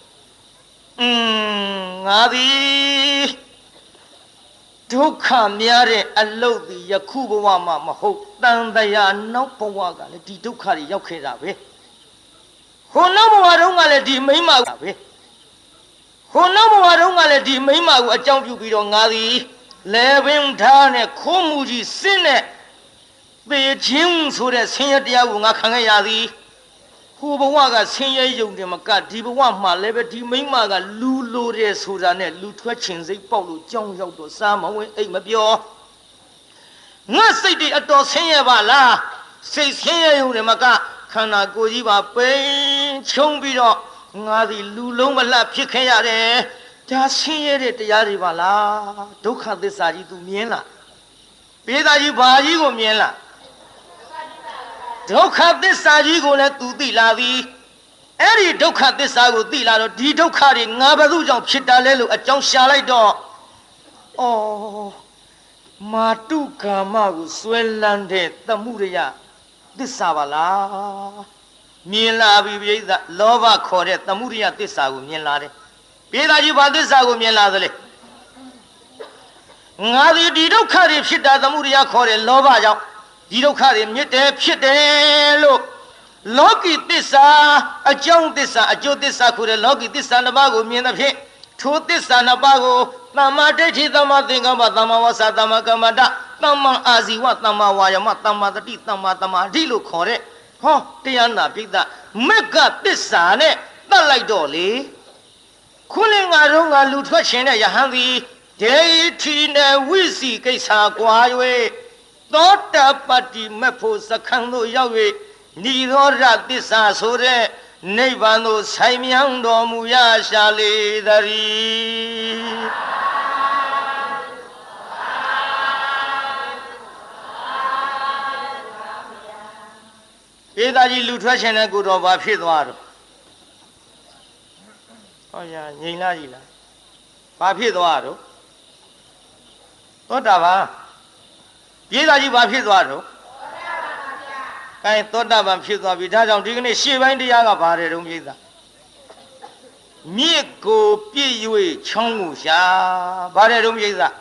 ငါသည်ဒုက္ခများတဲ့အလုတ်ဒီယခုဘဝမှာမဟုတ်တန်တရားနောက်ဘဝကလည်းဒီဒုက္ခတွေရောက်ခဲ့တာပဲဟိုနောက်ဘဝတုန်းကလည်းဒီမိမ့်မကပဲဟိုနောက်ဘဝတုန်းကလည်းဒီမိမ့်မကိုအကြောင်းပြုပြီးတော့ငါသည်လေပင်ထားနဲ့ခိုးမှုကြီးစစ်နဲ့ပေချင်းဆိုတဲ့ဆင်းရဲတရားကိုငါခံခဲ့ရသည်ဟိုဘဝကဆင်းရဲယုံတယ်မကဒီဘဝမှာလည်းပဲဒီမိမကလူလိုတယ်ဆိုတာနဲ့လူထွက်ချင်စိတ်ပေါက်လို့ကြောင်းရောက်တော့စားမဝင်အိတ်မပြောငါစိတ်တွေအတော်ဆင်းရဲပါလားစိတ်ဆင်းရဲယုံတယ်မကခန္ဓာကိုယ်ကြီးပါပိန်ချုံပြီးတော့ငါသည်လူလုံးမလှဖြစ်ခဲ့ရတယ်ဒါဆင်းရဲတဲ့တရားတွေပါလားဒုက္ခသစ္စာကြီး तू မြင်လားပေးသားကြီးဘာကြီးကိုမြင်လားဒုက္ခသစ္စာကြီးကိုလည်း तू သိလာသည်အဲ့ဒီဒုက္ခသစ္စာကိုသိလာတော့ဒီဒုက္ခတွေငါဘယ်သူကြောင့်ဖြစ်တာလဲလို့အကြောင်းရှာလိုက်တော့ဩမာတုကာမကိုစွဲလန်းတဲ့သမှုရိယသစ္စာပါလားမြင်လာပြီပြိဿလောဘခေါ်တဲ့သမှုရိယသစ္စာကိုမြင်လာတယ်ပြေးသားကြီးဘာသစ္စာကိုမြင်လာသလဲငါဒီဒုက္ခတွေဖြစ်တာသမှုရိယခေါ်တဲ့လောဘကြောင့်ဒီဒုက္ခတွေမြစ်တယ်ဖြစ်တယ်လို့လောကီသစ္စာအကြောင်းသစ္စာအကျိုးသစ္စာခေါ်တဲ့လောကီသစ္စာနှစ်ပါးကိုမြင်သဖြင့်ထိုသစ္စာနှစ်ပါးကိုသမ္မာဒိဋ္ဌိသမ္မာသင်္ကပ္ပသမ္မာဝါစာသမ္မာကမ္မန္တသမ္မာအာဇီဝသမ္မာဝါယာမသမ္မာတတိသမ္မာသမာဓိလို့ခေါ်တဲ့ဟောတရားနာပိဋကမက်ကသစ္စာနဲ့တတ်လိုက်တော့လေခုလင်္ကာတော့ငါလူထွက်ရှင်တဲ့ယဟန်သည်ဒေထီနဲ့ဝိစီကိစ္စကွာ၍သောတပတ္တိမက်ဖို့စခန်းသို့ရောက်၍နိရောဓသစ္စာဆိုတဲ့နိဗ္ဗာန်သို့ဆိုင်မြောင်းတော်မူရရှာလေသတည်းဧသားကြီးလူထွက်ရှင်တဲ့ကိုတော်ဘာဖြစ်သွားတော့ဟောရငြိမ်လာကြီးလားဘာဖြစ်သွားတော့သောတာပန်ပြေးသားကြီးဘာဖြစ်သွားတော့ကဲသောတာပန်ဖြစ်သွားပြီဒါကြောင့်ဒီကနေ့ရှေ့ပိုင်းတရားကဘာတဲ့တုံးပြေးသားမြစ်ကိုပြည့်၍ချောင်းကိုရှာဘာတဲ့တုံးပြေးသား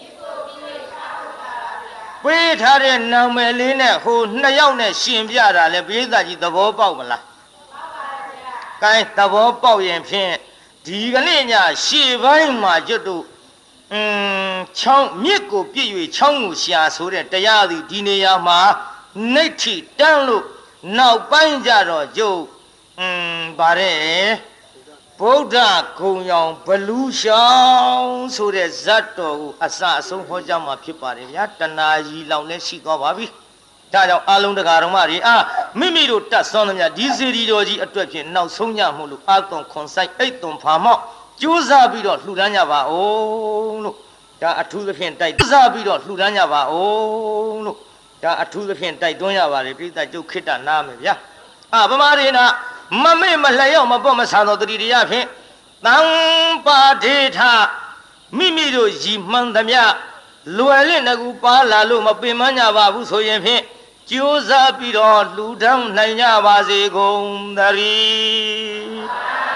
ပေးထားတဲ့နာမည်လေးနဲ့ဟိုနှစ်ယောက်နဲ့ရှင်ပြတာလဲပြေးသားကြီးသဘောပေါက်မလားကဲသဘောပေါက်ရင်ဖြင့်ဒီကနေ့ညရှေ့ပိုင်းမှာကျွတ်တို့ချောင်းမြစ်ကိုပြည့်၍ချောင်းကိုရှာဆိုတဲ့တရားသည်ဒီနေရာမှာနှိဋ္ဌိတန်းလို့နောက်ပိုင်းကြတော့ကျုပ်ဗါတဲ့ဗုဒ္ဓဂုံရောင်ဘလူးရှောင်းဆိုတဲ့ဇတ်တော်ကိုအစအဆုံးဟောကြားမှာဖြစ်ပါတယ်ဗျာတဏှာကြီးလောင်လဲရှိသွားပါပြီဒါကြောင့်အလုံးတကာတော်မတွေမိမိတို့တတ်ဆောင်သမျှဒီစေတီတော်ကြီးအတွက်ဖြင့်နောက်ဆုံးညမှုလို့အာသွန်ခွန်ဆိုင်အိတ်သွန်ဖာမောက်ကြိုးစားပြီးတော့လှူဒန်းကြပါအောင်လို့ဒါအထူးသဖြင့်တိုက်စားပြီးတော့လှူဒန်းကြပါအောင်လို့ဒါအထူးသဖြင့်တိုက်တွန်းရပါတယ်ပြိဿကျုပ်ခိတ္တနာမယ်ဗျာဗမာရေနာမမေ့မလျော့မပေါ့မဆန်သောတတိတရားဖြင့်သံပါဒေထမိမိတို့ရည်မှန်သမျှလွယ်လင့်တကူပါလာလို့မပင်မညပါဘူးဆိုရင်ဖြင့်ကြိုးစားပြီးတော့လှူဒန်းနိုင်ကြပါစေကုန်သတည်း